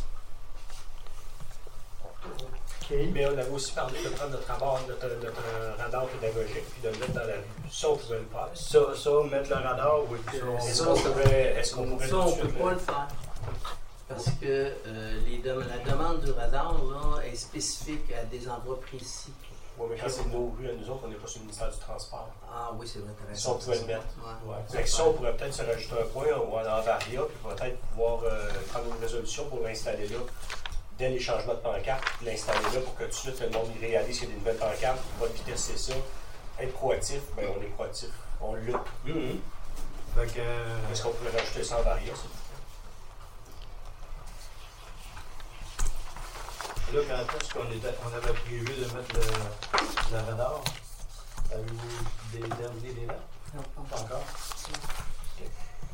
Okay. Mais on avait aussi parlé de prendre notre, radar, notre, notre radar pédagogique puis de le mettre dans la rue. Ça, on pouvait le faire. Ça, ça mettre le radar, oui. Est-ce qu'on pourrait, est-ce qu'on pourrait ça, on ne peut pas le faire. Parce que euh, les dem la demande du radar là, est spécifique à des endroits précis. Oui, mais quand c'est nos rues à nous autres, on n'est pas sur le ministère du Transport. Ah oui, c'est vrai. Si on pouvait le mettre. Ouais. Ouais. Fait que ça, on pourrait peut-être se rajouter un point ou en Avaria, puis peut-être pouvoir euh, prendre une résolution pour l'installer là. Dès les changements de pancarte, l'installer là pour que tout de suite le monde y réalise qu'il y a des nouvelles pancartes, votre vitesse c'est ça. Être proactif, bien on est proactif. On l'a. Mm-hmm. Fait que. Euh, Est-ce qu'on pourrait rajouter ça en Avaria, ça? Là, quand est-ce qu'on on avait prévu de mettre le, le radar? Avez-vous déterminé des dates? Non, pas encore. Okay.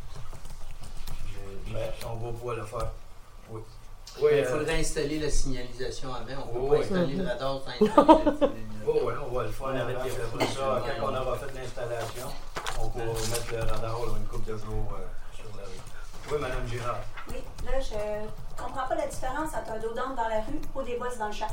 Mais on va pouvoir le faire. Oui. Oui, il euh, faudrait installer la signalisation avant. On ne peut oui, pas oui. installer le radar sans installer le, le, oh, oui, on va le faire. Avec après ça, quand on aura fait l'installation, on pourra ouais. mettre le radar là, une couple de jours euh, sur la rue. Oui, Mme Girard. Oui, là, je comprends pas la différence entre un dos d'âne dans la rue ou des bosses dans le champ.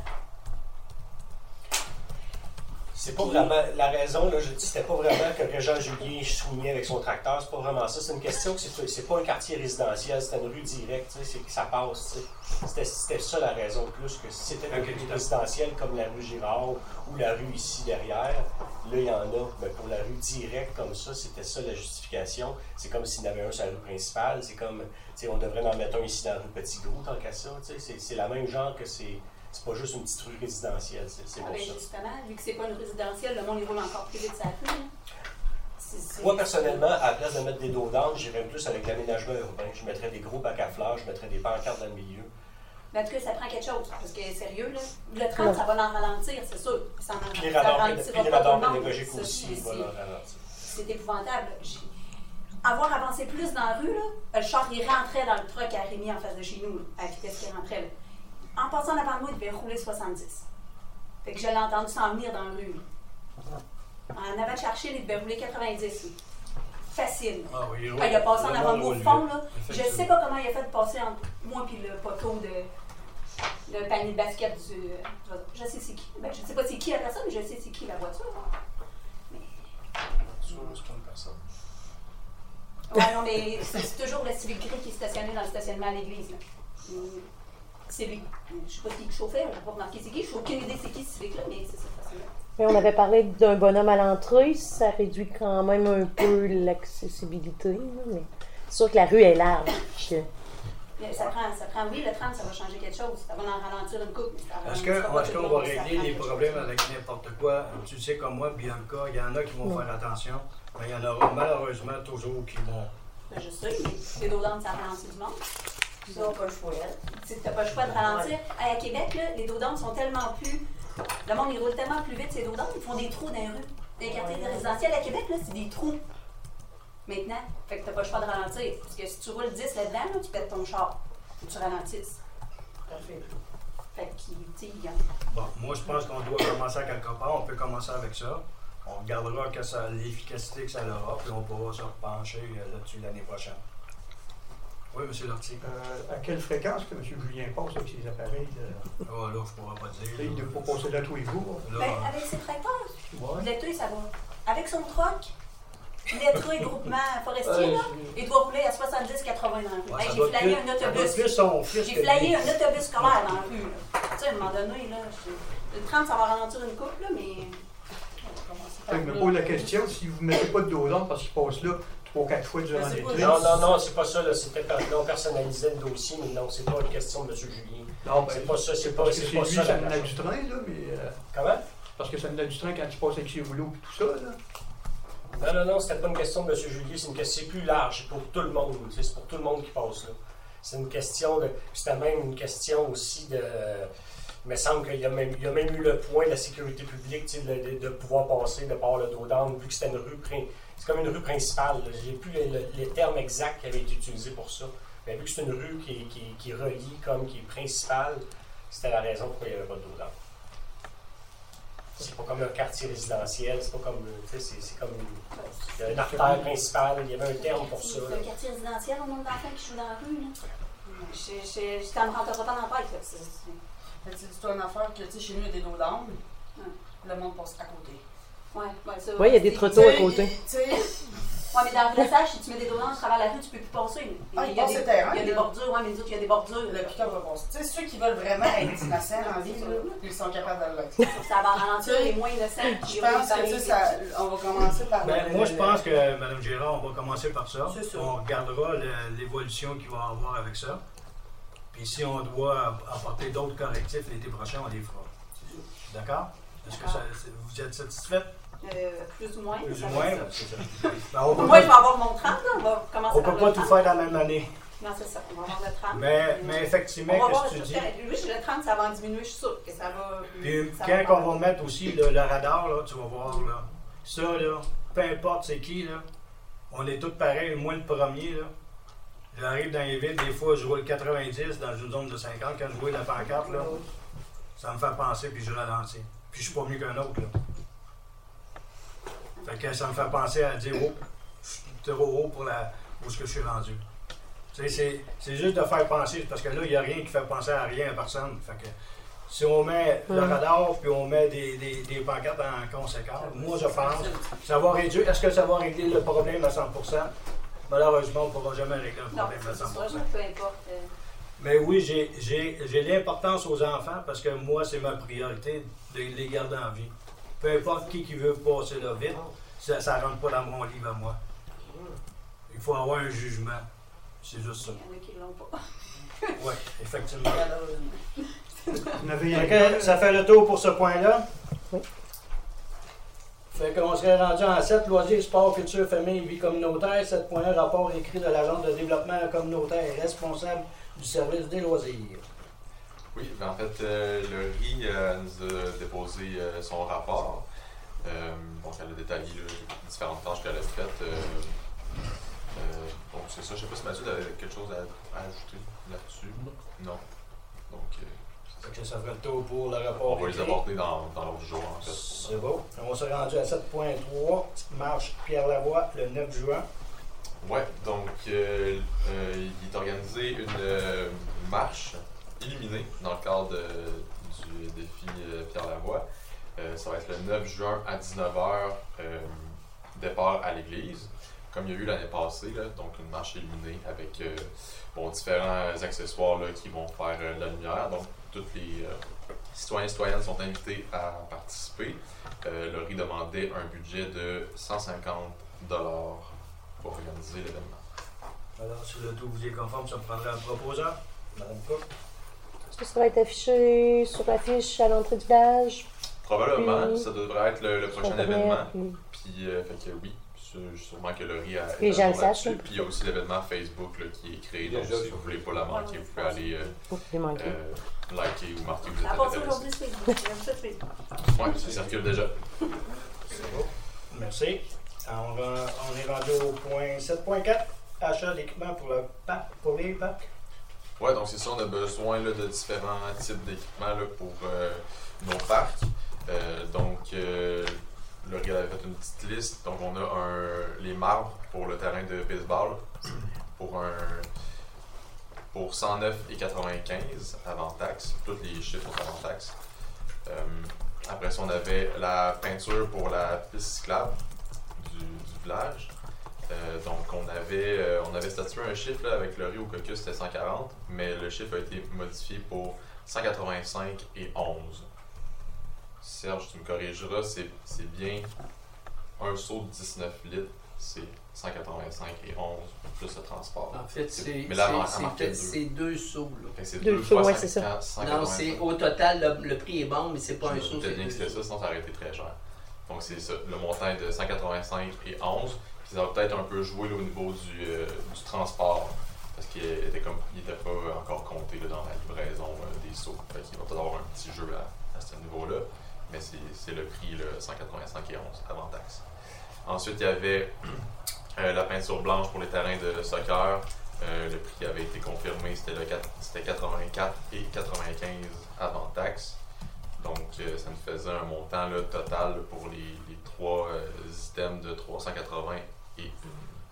C'est pas vraiment la raison, là, je dis, c'était pas vraiment que Régent Julien soulignait avec son tracteur, c'est pas vraiment ça. C'est une question que c'est pas un quartier résidentiel, c'était une rue directe, c'est que ça passe. C'était ça la raison plus que si c'était une rue résidentielle comme la rue Girard ou la rue ici derrière, là il y en a. Mais pour la rue directe comme ça, c'était ça la justification. C'est comme s'il y en avait un sur la rue principale, c'est comme, on devrait en mettre un ici dans la rue Petit-Gros tant qu'à ça. C'est la même genre que c'est. C'est pas juste une petite rue résidentielle, c'est ah pour ben ça. Justement, vu que c'est pas une résidentielle, le monde il roule encore plus vite sa rue. Hein. Moi, personnellement, à la place de mettre des dos d'âne, j'irais plus avec l'aménagement urbain. Je mettrais des gros bacs à fleurs, je mettrais des pancartes dans le milieu. Mais en tout cas, ça prend quelque chose. Parce que, sérieux, là, le trente, ça va l'en ralentir, c'est sûr. Ça en puis les radars, puis les radars pédagogiques ça, aussi vont l'en ralentir. C'est épouvantable. Avoir avancé plus dans la rue, là, le char, il rentrait dans le truck à Rémi en face de chez nous, là, à la vitesse qu'il rentrait. Là. En passant devant moi, il devait rouler soixante-dix. Fait que je l'ai entendu s'en venir dans la rue. En avant de Churchill, il devait rouler quatre-vingt-dix. Lui. Facile. Ah oui, il, il a passé en avant moi au fond. Là. Je ne sais pas comment il a fait de passer entre moi et le poteau de le panier de basket du. Je sais c'est qui. Ben, je ne sais pas c'est qui la personne, mais je sais c'est qui la voiture. Mais. C'est pas une personne. Ouais, non, mais c'est toujours le Civic gris qui est stationné dans le stationnement à l'église. C'est lui. Je ne sais pas qui chauffait, on n'a pas remarqué c'est qui. Je n'ai aucune idée c'est qui ce Civic-là, mais c'est ça. Mais on avait parlé d'un bonhomme à l'entrée, ça réduit quand même un peu l'accessibilité. Mais c'est sûr que la rue est large. Ça prend, ça prend, oui, le trente, ça va changer quelque chose. Ça va en ralentir une coupe. Est-ce qu'on va régler les problèmes avec n'importe quoi? Tu sais, comme moi, Bianca, il y en a qui vont oui. faire attention, mais il y en aura malheureusement toujours qui vont. Ben, je sais, mais les dos d'âne, ça ralentit du monde. Ils n'ont pas le choix. Tu n'as pas le choix de ralentir. À Québec, là, les dos d'âne sont tellement plus. Le monde, il roule tellement plus vite, ces dos d'âne, ils font des trous dans les rues. Dans les quartiers résidentiels à Québec, là, c'est des trous. maintenant. Fait que t'as pas le choix de ralentir. Parce que si tu roules dix là-dedans, là, tu pètes ton char. Faut que tu ralentisses. Parfait. Fait que, tu sais, il y a- Bon, moi, je pense qu'on doit commencer à quelque part. On peut commencer avec ça. On regardera que ça, l'efficacité que ça aura, puis on pourra se repencher euh, là-dessus l'année prochaine. Oui, M. Lortie. Euh, à quelle fréquence que M. Julien passe avec ses appareils? De... Ah, là, je pourrais pas dire. Il ne peut pas passer là tous les jours. Là, Ben, avec ses tracteurs, Ouais. l'été, ça va. Avec son troc, lettré groupement forestier, Ouais, là, c'est- il doit rouler à soixante-dix à quatre-vingts dans la rue. Ouais, Hey, ça j'ai doit flyé plus- un ça doit autobus. plus son fils J'ai que flyé lui. un autobus scolaire dans la rue. là. Tu sais, à un moment donné, là, je- le trente, ça va ralentir une coupe, là, mais. On va commencer par Je me là. pose la question, si vous ne mettez pas de dodane parce qu'il passe là trois quatre fois durant Mais c'est l'été. Non, non, non, c'est pas ça. Là. C'était quand là, on personnalisait le dossier, mais non, c'est pas une question de M. Julien. Non, ben, C'est pas ça, c'est pas, parce que c'est c'est pas lui, ça. ça la me a chose. du train, là, mais... euh, Comment? parce que ça me a du train quand il passe avec ses rouleaux et tout ça, là. Non, non, non, c'était pas une question de M. Julien, c'est une question plus large, c'est pour tout le monde. tu sais, C'est pour tout le monde qui passe là. C'est une question de. C'était même une question aussi de. Il me semble qu'il y a même, il y a même eu le point de la sécurité publique, tu sais, de, de, de pouvoir passer de par le dos d'âne, vu que c'était une rue. prin- C'est comme une rue principale. là. J'ai plus le- le- les termes exacts qui avaient été utilisés pour ça. Mais vu que c'est une rue qui, qui, qui relie, comme qui est principale, c'était la raison pourquoi il n'y avait pas de dos d'âne. C'est pas comme un quartier résidentiel, c'est pas comme. Tu sais, c'est, c'est comme. une- Il y a une artère principale, il y avait un terme pour ça. C'est là. un quartier résidentiel, au nombre d'enfants qui jouent dans la rue, là. Je, je, je, ça me rentrera pas dans la tête, là. C'est- c'est- Fait que c'est une affaire que, tu sais, chez nous, il y a des dos d'âme. Le monde passe à côté. Ouais, ouais, ça. Oui, il y a des c'est- trottoirs à Tu sais, côté. tu sais, Ouais, mais dans le blessage, si tu mets des dos à travers la rue, tu peux plus passer. Ah, il il y a passe des, le terrain, il y a des là. bordures, ouais, mais nous autres, il y a des bordures. le pick-up va passer. Tu sais, ceux qui veulent vraiment être innocents en vie, là, ils sont capables de l'être. Ça va ralentir les moins innocents qui Je pense que, tu sais, ça- on va commencer par... Ben, le- moi, je le- pense que, Mme Gérard, on va commencer par ça. C'est ça. On regardera le- l'évolution qu'il va y avoir avec ça. Puis si on doit apporter d'autres correctifs l'été prochain, on les fera. D'accord? Est-ce que ça, c'est- vous êtes satisfaite? Euh, plus ou moins. Plus ça ou va moins? être ça. C'est ça. Ben, on peut Moi, pas- je vais avoir mon trente, là. On va commencer on par peut le pas tout trente. faire dans la même année. Non, c'est ça. On va avoir le trente. Mais, mais effectivement, on va voir, qu'est-ce que tu je- dis? Lui, j'ai le trente, ça va en diminuer, je suis sûre que ça va. Puis ça quand va on va mettre aussi le, le radar, là, tu vas voir, là, ça, là, peu importe c'est qui, là, on est tous pareils, moi le premier, là. J'arrive dans les villes, des fois je roule quatre-vingt-dix dans une zone de cinquante, quand je vois la pancarte, là, ça me fait penser, puis je ralentis. Puis je suis pas mieux qu'un autre, là. Fait que ça me fait penser à dire, oh, je suis trop haut pour la, où est-ce que je suis rendu. Tu sais, c'est, c'est juste de faire penser, parce que là, il n'y a rien qui fait penser à rien à personne. Fait que si on met le Mm. radar puis on met des, des, des pancartes en conséquence, moi je pense que ça va réduire. Est-ce que ça va régler le problème à cent pour cent? Malheureusement, on ne pourra jamais régler le Non, problème à c'est cent pour ça, cent. peu importe. euh, Mais oui, j'ai, j'ai, j'ai l'importance aux enfants parce que moi, c'est ma priorité de les garder en vie. Peu importe qui qui veut passer là vite, ça ne rentre pas dans mon livre à moi. Il faut avoir un jugement. C'est juste ça. Il y en a qui l'ont pas. Oui, effectivement. Vous n'avez Fait rien que ça fait le tour pour ce point-là. Oui. Fait qu'on serait rendu en sept, loisirs, sport, culture, famille, vie communautaire. sept point un, rapport écrit de l'agence de développement communautaire responsable du service des loisirs. Oui, ben en fait, euh, le R I euh, nous a déposé euh, son rapport. Euh, donc, elle a détaillé là, les différentes tâches qu'elle a faites. Euh, euh, donc, c'est ça. Je ne sais pas si Mathieu avait quelque chose à, à ajouter là-dessus. Non. Donc, euh, Fait que ça ferait le tour pour le rapport on va les écrit. aborder dans, dans l'autre jour, en fait. C'est beau. On s'est rendu à sept point trois, marche Pierre-Lavoie, le neuf juin. Ouais, donc euh, euh, il est organisé une euh, marche illuminée dans le cadre de- du défi euh, Pierre-Lavoie. Euh, ça va être le neuf juin à dix-neuf heures, euh, départ à l'église, comme il y a eu l'année passée, là, donc une marche illuminée avec euh, bon, différents accessoires là, qui vont faire euh, la lumière. Donc, tous les euh, citoyens et citoyennes sont invités à participer. Euh, le R I demandait un budget de cent cinquante dollars pour organiser l'événement. Alors, si le tout vous est conforme, ça me prendra un proposant. Madame Cook. Est-ce que ça va être affiché sur l'affiche à l'entrée du village? Probablement, Puis, ça devrait être le, le prochain Internet, événement. puis- Puis, euh, fait que oui, sû- sûrement que le R I a. Les gens le sachent, là-dessus. là. Puis, il y a aussi l'événement Facebook là, qui est créé. Donc, Déjà si sur vous voulez pas la manquer, vous pouvez aller euh, Oh, j'ai manqué. euh, liker ou marquer que vous êtes À part ça, intéressé. aujourd'hui, c'est Facebook. J'aime ça, Facebook. Oui, ça circule déjà. C'est beau. Merci. On, va- on est rendu au point sept point quatre, achat d'équipement pour, le parc, pour les parcs. Ouais, donc c'est ça, on a besoin là, de différents types d'équipements là, pour euh, nos parcs. Euh, donc, euh, le gars avait fait une petite liste. Donc, on a un, les marbres pour le terrain de baseball pour un pour cent neuf et quatre-vingt-quinze avant taxe. Tous les chiffres sont avant taxe. Euh, après ça, on avait la peinture pour la piste cyclable du, du village. Euh, donc, on avait, euh, on avait statué un chiffre là, avec le riz au caucus, c'était cent quarante, mais le chiffre a été modifié pour cent quatre-vingt-cinq et onze. Serge, tu me corrigeras, c'est, c'est bien un seau de dix-neuf litres, c'est cent quatre-vingt-cinq et onze plus le transport. En fait, c'est, mais là, c'est, elle c'est, marquait peut-être- deux. c'est deux seaux. Là. Fait que c'est Deux deux seaux, fois ouais, cent- c'est ça. cent Non, quatre-vingt-cinq. c'est au total, le, le prix est bon, mais c'est pas Je un me saut. doutais C'est bien que deux c'était sauts. ça, sinon ça aurait été très cher. Donc c'est ça, le montant est de cent quatre-vingt-cinq et onze. Puis ça va peut-être un peu jouer là, au niveau du, euh, du transport. Parce qu'il était comme il était pas encore compté là, dans la livraison euh, des sauts. Fait qu'il va peut-être avoir un petit jeu à, à ce niveau-là. Mais c'est, c'est le prix là, cent quatre-vingt-cinq et onze avant taxe. Ensuite, il y avait euh, la peinture blanche pour les terrains de soccer. Euh, le prix avait été confirmé, c'était, le quatre, c'était quatre-vingt-quatre et quatre-vingt-quinze avant taxe. Donc, euh, ça nous faisait un montant là, total pour les, les trois euh, items de trois cent quatre-vingts et une.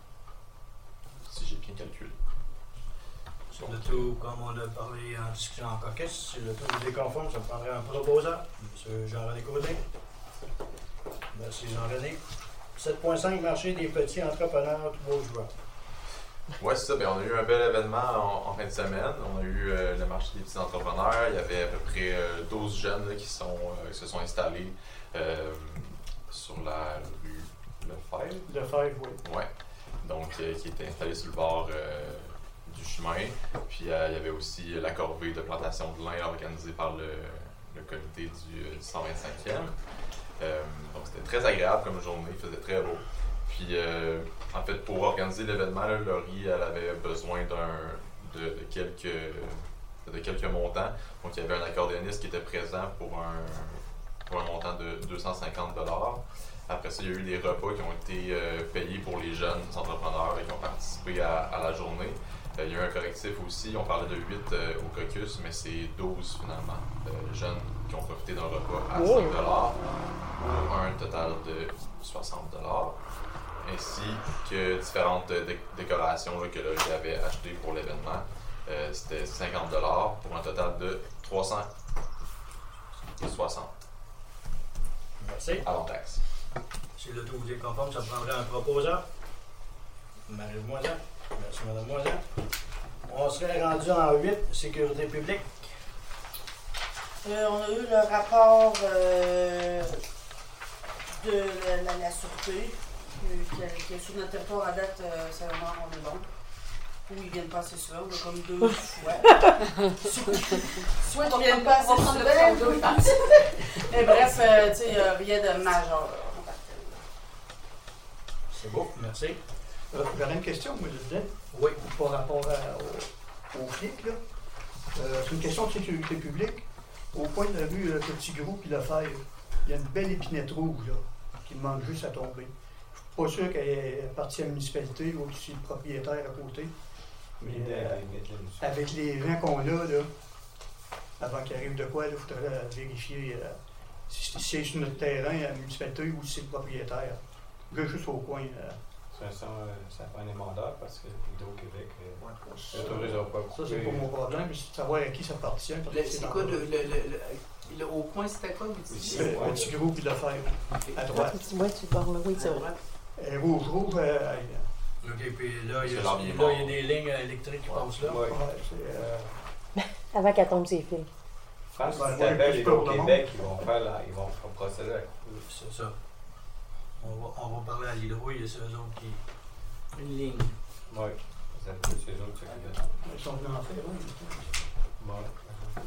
Si j'ai bien calculé. C'est le tout, comme on a parlé en discussion en caucus, c'est le tout vous déconforme, ça prendrait un proposeur. Monsieur Jean-René Côté. Merci Jean-René. sept point cinq, marché des petits entrepreneurs Trois-Joueurs. Ouais, c'est ça. Bien, on a eu un bel événement en, en fin de semaine. On a eu euh, le marché des petits entrepreneurs. Il y avait à peu près euh, douze jeunes là, qui, sont, euh, qui se sont installés euh, sur la rue Lefebvre. Lefebvre, oui. Ouais. Donc, euh, qui était installé sur le bord euh, du chemin. Puis, euh, il y avait aussi la corvée de plantation de lin organisée par le, le comité du, euh, du cent vingt-cinquième. Euh, donc, c'était très agréable comme journée. Il faisait très beau. Puis, euh, en fait, pour organiser l'événement, là, Laurie, elle avait besoin d'un, de, de, quelques, de quelques montants. Donc, il y avait un accordéoniste qui était présent pour un, pour un montant de deux cent cinquante dollars. Après ça, il y a eu des repas qui ont été euh, payés pour les jeunes entrepreneurs et qui ont participé à, à la journée. Euh, il y a eu un correctif aussi. On parlait de huit euh, au caucus, mais c'est douze finalement. Euh, jeunes qui ont profité d'un repas à cinq dollars pour un total de soixante dollars. Ainsi que différentes dé- décorations là, que Laurie avait achetées pour l'événement. Euh, c'était cinquante dollars pour un total de trois cent soixante. Merci. Avant taxe. C'est le tout vous déconforme, ça prendrait un proposeur. Marie Moisan. Merci Mme Moisan. On serait rendu en huit, sécurité publique. Euh, on a eu le rapport euh, de la, la, la sûreté euh, qui, est- qui est sur notre territoire à date, euh, c'est vraiment on est bon. Ou ils viennent passer souvent, on a comme deux fois. Soit ils viennent passer On va prendre le souvent. pseudo, je pense. Mais bref, euh, tu sais, il n'y a rien de majeur. là. C'est beau, merci. Euh, J'aurais une question, moi, là-dedans. Oui. Par rapport à- au- aux flics, là. Euh, c'est une question de sécurité publique. Au coin de la rue euh, Petit Gros puis Lefebvre, il y a une belle épinette rouge, là, qui demande juste à tomber. Je ne suis pas sûr qu'elle appartient à la municipalité ou si le propriétaire à côté. Mais euh, avec les vents qu'on a, là, avant qu'il arrive de quoi, il faudrait euh, vérifier euh, si, si c'est sur notre terrain à la municipalité ou si c'est le propriétaire. Là, juste au coin. euh, Ça, ça, ça prend un émandeur parce que Hydro-Québec euh, n'autorisera pas Ça, couper. c'est pas mon problème, mais c'est de savoir à qui ça appartient. parce que Le- c'est dans quoi le- le, le, le, le- le- au coin, c'était quoi? vous disiez? Le le petit gros puis de faire à droite. Oui, tu parles, oui, c'est vrai. Et rouge, rouge, euh, OK, puis là, il y a, C'est là, l'arbre il y mort. a des lignes électriques qui passent là. Ouais. ouais, c'est, euh, Avant qu'elle tombe ses fils. Je pense que Ouais, si ouais, t'appelles plus pour le Hydro-Québec, ils vont faire la, ils vont procéder à la coupe. C'est ça. On va, on va parler à l'hydro, il y a ceux autres qui... Une ligne. Oui, ça peut être ces autres qui s'occupent de ça. ils sont venus en faire, oui. Ouais.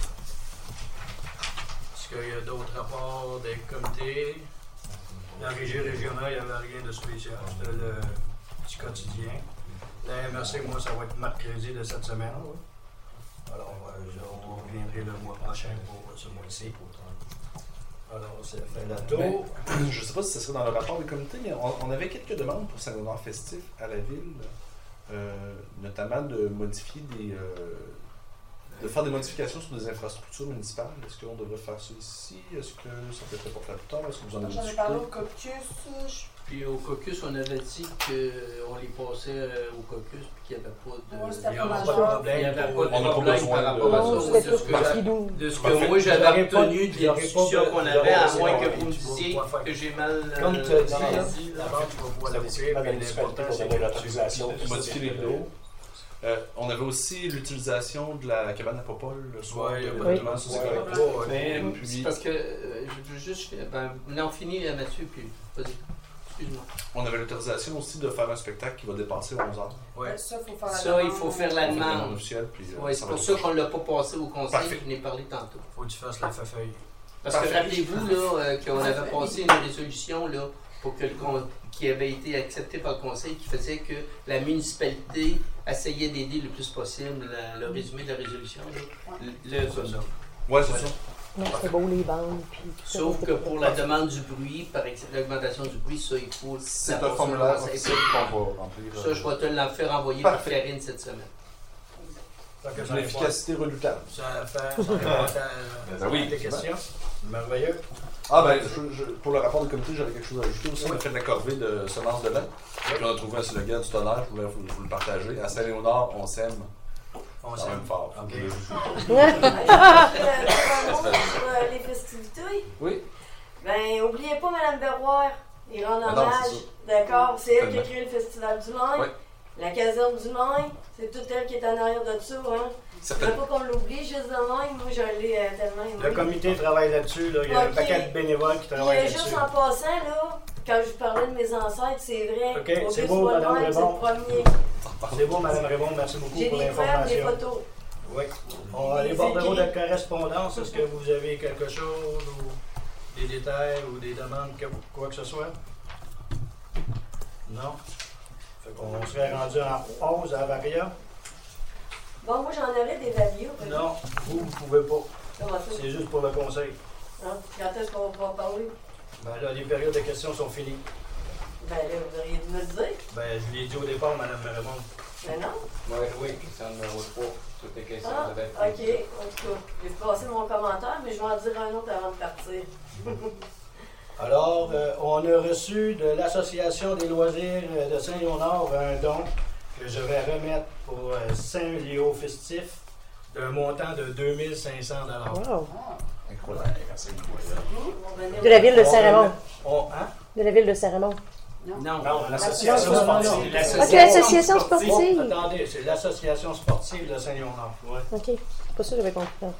Est-ce qu'il y a d'autres rapports des comités? La régie régionale, il n'y avait rien de spécial. C'était le petit quotidien. La M R C, moi, ça va être mercredi de cette semaine. Alors, euh, je- on reviendrai le mois prochain pour ce mois-ci. Alors, c'est fait la tour. Ben, je ne sais pas si ce serait dans le rapport des comités, mais on, on avait quelques demandes pour Saint-Léonard festif à la ville, euh, notamment de modifier des. Euh, de faire des modifications sur des infrastructures municipales. Est-ce qu'on devrait faire ça ici? Est-ce que ça peut être pour faire plus tard? Est-ce que vous en avez J'en ai discuté? parlé au caucus. Puis au caucus, on avait dit qu'on les passait euh, au caucus puis qu'il n'y avait pas de, Ouais, c'était il y avait pas pas de majeur. problème. Il n'y avait On pas de n'a pas problème besoin par rapport à de- ça. C'était De ce plus que, bidou. de ce que Parfait. moi j'avais Vous aurez pas- obtenu des vous aurez discussions pas- qu'on vous avait, aurez à pas- moins que tu vous me vas disiez pouvoir faire- que j'ai mal. euh, Comme tu as dit, dit, là, dit, là. d'abord, tu vas voir Ça la décide pas de la mais municipalité l'important, pour c'est donner que l'autorisation. tu- Modifier les lots. Euh, on avait aussi l'utilisation de la cabane à Popol le soir. Ouais, de il y a l'événement, pas de- ça, c'est ouais, correct. ouais, ouais. Mais Puis- c'est parce que euh, je veux juste. Ben, non, fini euh, Mathieu, puis vas-y. Excuse-moi. On avait l'autorisation aussi de faire un spectacle qui va dépasser onze heures. Ouais. Ça, il faut faire la Ça, demande. il faut faire la On fait une demande. demande officielle, puis, euh, Ouais, ça c'est va pour être ça autre qu'on ne chose. l'a pas passé au conseil, Parfait. je n'ai parlé tantôt. Faut que tu fasses la feuille. Parce que Parfait. rappelez-vous là, euh, qu'on avait passé une résolution là, pour que le con- qui avait été acceptée par le conseil qui faisait que la municipalité essayait d'aider le plus possible. La- le résumé de la résolution, là, le, le- comme ça. Ouais, c'est Voilà. ça. Non, c'est beau les bandes. Puis tout ça, Sauf c'était que pas pour fait. la demande du bruit, par exemple, l'augmentation du bruit, ça, il faut. C'est la un passer au formulaire conseil. officiel qu'on va remplir. Ça, je vais te le faire envoyer par Parfait. Clarine cette semaine. Fait que ça L'efficacité redoutable. Ça va faire. Ça va faire. Ben oui, Des questions? Merveilleux. Ah ben, je- je- pour le rapport du comité, j'avais quelque chose à ajouter aussi. On a fait de la corvée de semences de lait. Puis on a trouvé un slogan du tonnerre, je voulais vous, vous le partager. À Saint-Léonard, on s'aime. On C'est s'aime. même fort. Ok. Je- Euh, les festivités, Oui. ben, oubliez pas Madame Berroir. Il rend Ah non, hommage. c'est D'accord? C'est elle qui a Tellement. créé le Festival du Lin. Oui. La caserne du Lin, c'est toute elle qui est en arrière de ça. Hein? Je Certainement. veux pas qu'on l'oublie, juste de même. Moi, je l'ai euh, tellement aimé. Le comité travaille là-dessus. Là. Il y a Ok. un paquet de bénévoles qui Puis, travaillent euh, là-dessus. juste en passant, là, quand je vous parlais de mes ancêtres, c'est vrai. Ok, Au c'est Bus beau, Bois de Madame Même, c'est Raymond. le premier. C'est bon, Mme Raymond, merci beaucoup J'ai pour des frères, des l'information. photos. Oui. On a les Des bordereaux de écrits. correspondance. Est-ce que vous avez quelque chose ou des détails ou des demandes, que- quoi que ce soit? Non? Fait qu'on serait rendu en pause à Varia. Bon, moi, j'en aurais des valios. Non, vous, vous pouvez pas. Comment ça? C'est juste pour le conseil. Hein? Quand est-ce qu'on va pouvoir parler? Ben là, les périodes de questions sont finies. Ben là, vous auriez dû me le dire. Ben, je l'ai dit au départ, Mme Raymond. Ben non. Oui, oui, question numéro trois. Toutes les questions Ah, de bête. ok. En tout cas, j'ai passé mon commentaire, mais je vais en dire un autre avant de partir. Alors, euh, on a reçu de l'Association des loisirs euh, de Saint-Léonard un don que je vais remettre pour euh, Saint-Léo festif d'un montant de deux mille cinq cents dollars. Wow. Incroyable. C'est incroyable. De la ville de On Saint-Raymond. remet- on- hein? De la ville de Saint-Raymond. Non, Non, l'association non, non, non. sportive. Ok, l'association sportive. Oh, attendez, c'est l'Association sportive de Saint-Léonard. Ouais. Ok, c'est pas ça que j'avais compris. Non.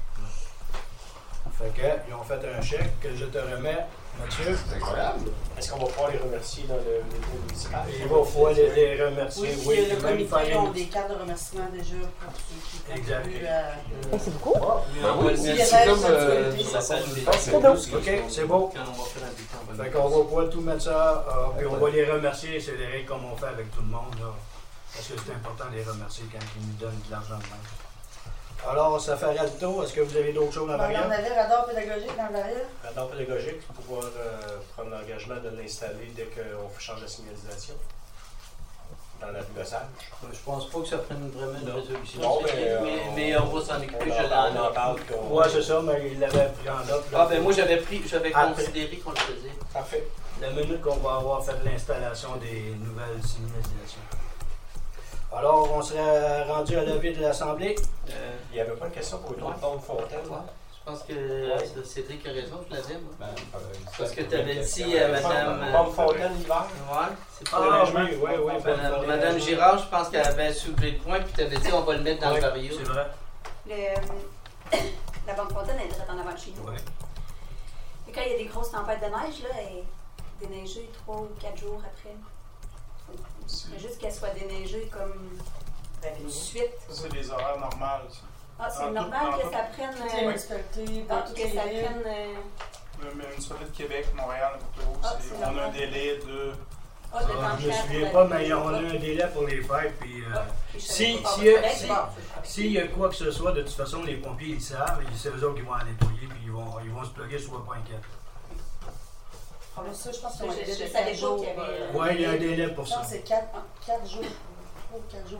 Fait que, ils ont fait un chèque que je te remets, Mathieu. C'est incroyable. Est-ce qu'on va pouvoir les remercier dans le le municipal? Il va falloir les, les remercier, Oui, oui, puis puis le même faire comité ont une- des cartes de remerciement déjà pour ceux qui Exact. contribuent à... Eh, c'est beaucoup. Ben oui, Oui, c'est il y c'est avait comme. la euh, sécurité. ça sent le C'est beau. OK, c'est beau. Quand on va faire un bulletin, on va Fait le qu'on faire. va pouvoir tout mettre ça, euh, puis on va les remercier, c'est des règles comme on fait avec tout le monde, là. Parce que c'est important de les remercier quand ils nous donnent de l'argent de même. Alors, ça fait Alto, est-ce que vous avez d'autres choses à Ben, il y en varier? avait radar pédagogique dans l'arrière. Radar pédagogique pour pouvoir euh, prendre l'engagement de l'installer dès qu'on change la signalisation dans la rue de Sage. Je pense pas que ça prenne vraiment une résolution. Non, C'est- mais, euh, mais, mais on va s'en occuper, On je en, l'en on en parle. puis on- Ouais, c'est ça, mais il l'avait pris en note. là. Ah ben moi j'avais pris, j'avais Après. considéré qu'on le faisait. Parfait. La minute qu'on va avoir fait l'installation des nouvelles signalisations. Alors, on serait rendu à l'avis de l'Assemblée. Euh, Il n'y avait pas de question pour une Ouais. autre fontaine. ouais. Je pense que euh, Cédric a raison, je l'avais moi. Ben, euh, Parce que c'est tu avais une dit question. à madame... euh, Pomme fontaine l'hiver. Ouais, c'est pas... Ah oui, oui, oui. Madame, Madame Girard, je pense qu'elle avait soulevé le point, puis tu avais dit on va le mettre dans Ouais, le vario. c'est vrai. Le, euh, la banque fontaine elle est direct en avant de chez nous. Ouais. Et quand il y a des grosses tempêtes de neige, là, elle est déneigée trois ou quatre jours après. Il faut juste qu'elle soit déneigée comme tout de suite. Ça, c'est des horaires normales. ça. Ah, c'est Dans tout- normal dans que tout- ça prenne. Toutes les euh, municipalités, ah, dans que toutes ça les villes. prenne. euh, Le municipalité de Québec, Montréal, n'importe où, Ah, c'est- c'est on a un normal. délai de Ah, de temps Ah, je me clair souviens pour pas, la- mais on a un délai pour les fêtes. Puis, euh, Ah, je savais si, pas. si, Ah, ben, si- c'est bon. s'il y a quoi que ce soit, de toute façon, les pompiers, ils savent. C'est eux autres qui vont en nettoyer, puis ils vont, ils vont se plugger, sois pas inquiet. Ah, mais ça, je pense Je- qu'on je- a je déjà savais quatre pas jours. qu'il y avait- euh, Oui, il y a un délai pour Je ça. pense que c'est quatre jours. trois ou quatre jours.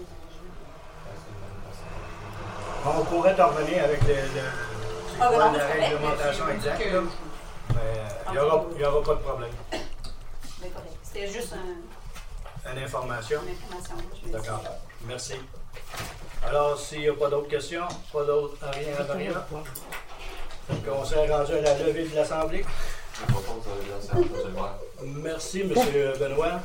On pourrait t'en revenir avec le, le- c'est Ah, ben quoi non, la c'est correct, réglementation mais exacte. que- là. Mais euh, il n'y aura, il y aura pas de problème. Mais correct. C'était juste un- Une information. une information. je me dis. D'accord. Merci. Alors, s'il n'y a pas d'autres questions, pas d'autres, rien à Maria. Donc, on s'est rendu à la levée de l'Assemblée. Je propose de la séance, monsieur le maire. Merci, M. Benoît.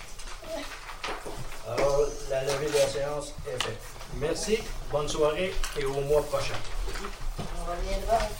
Alors, la levée de la séance est faite. Merci, bonne soirée et au mois prochain. On reviendra.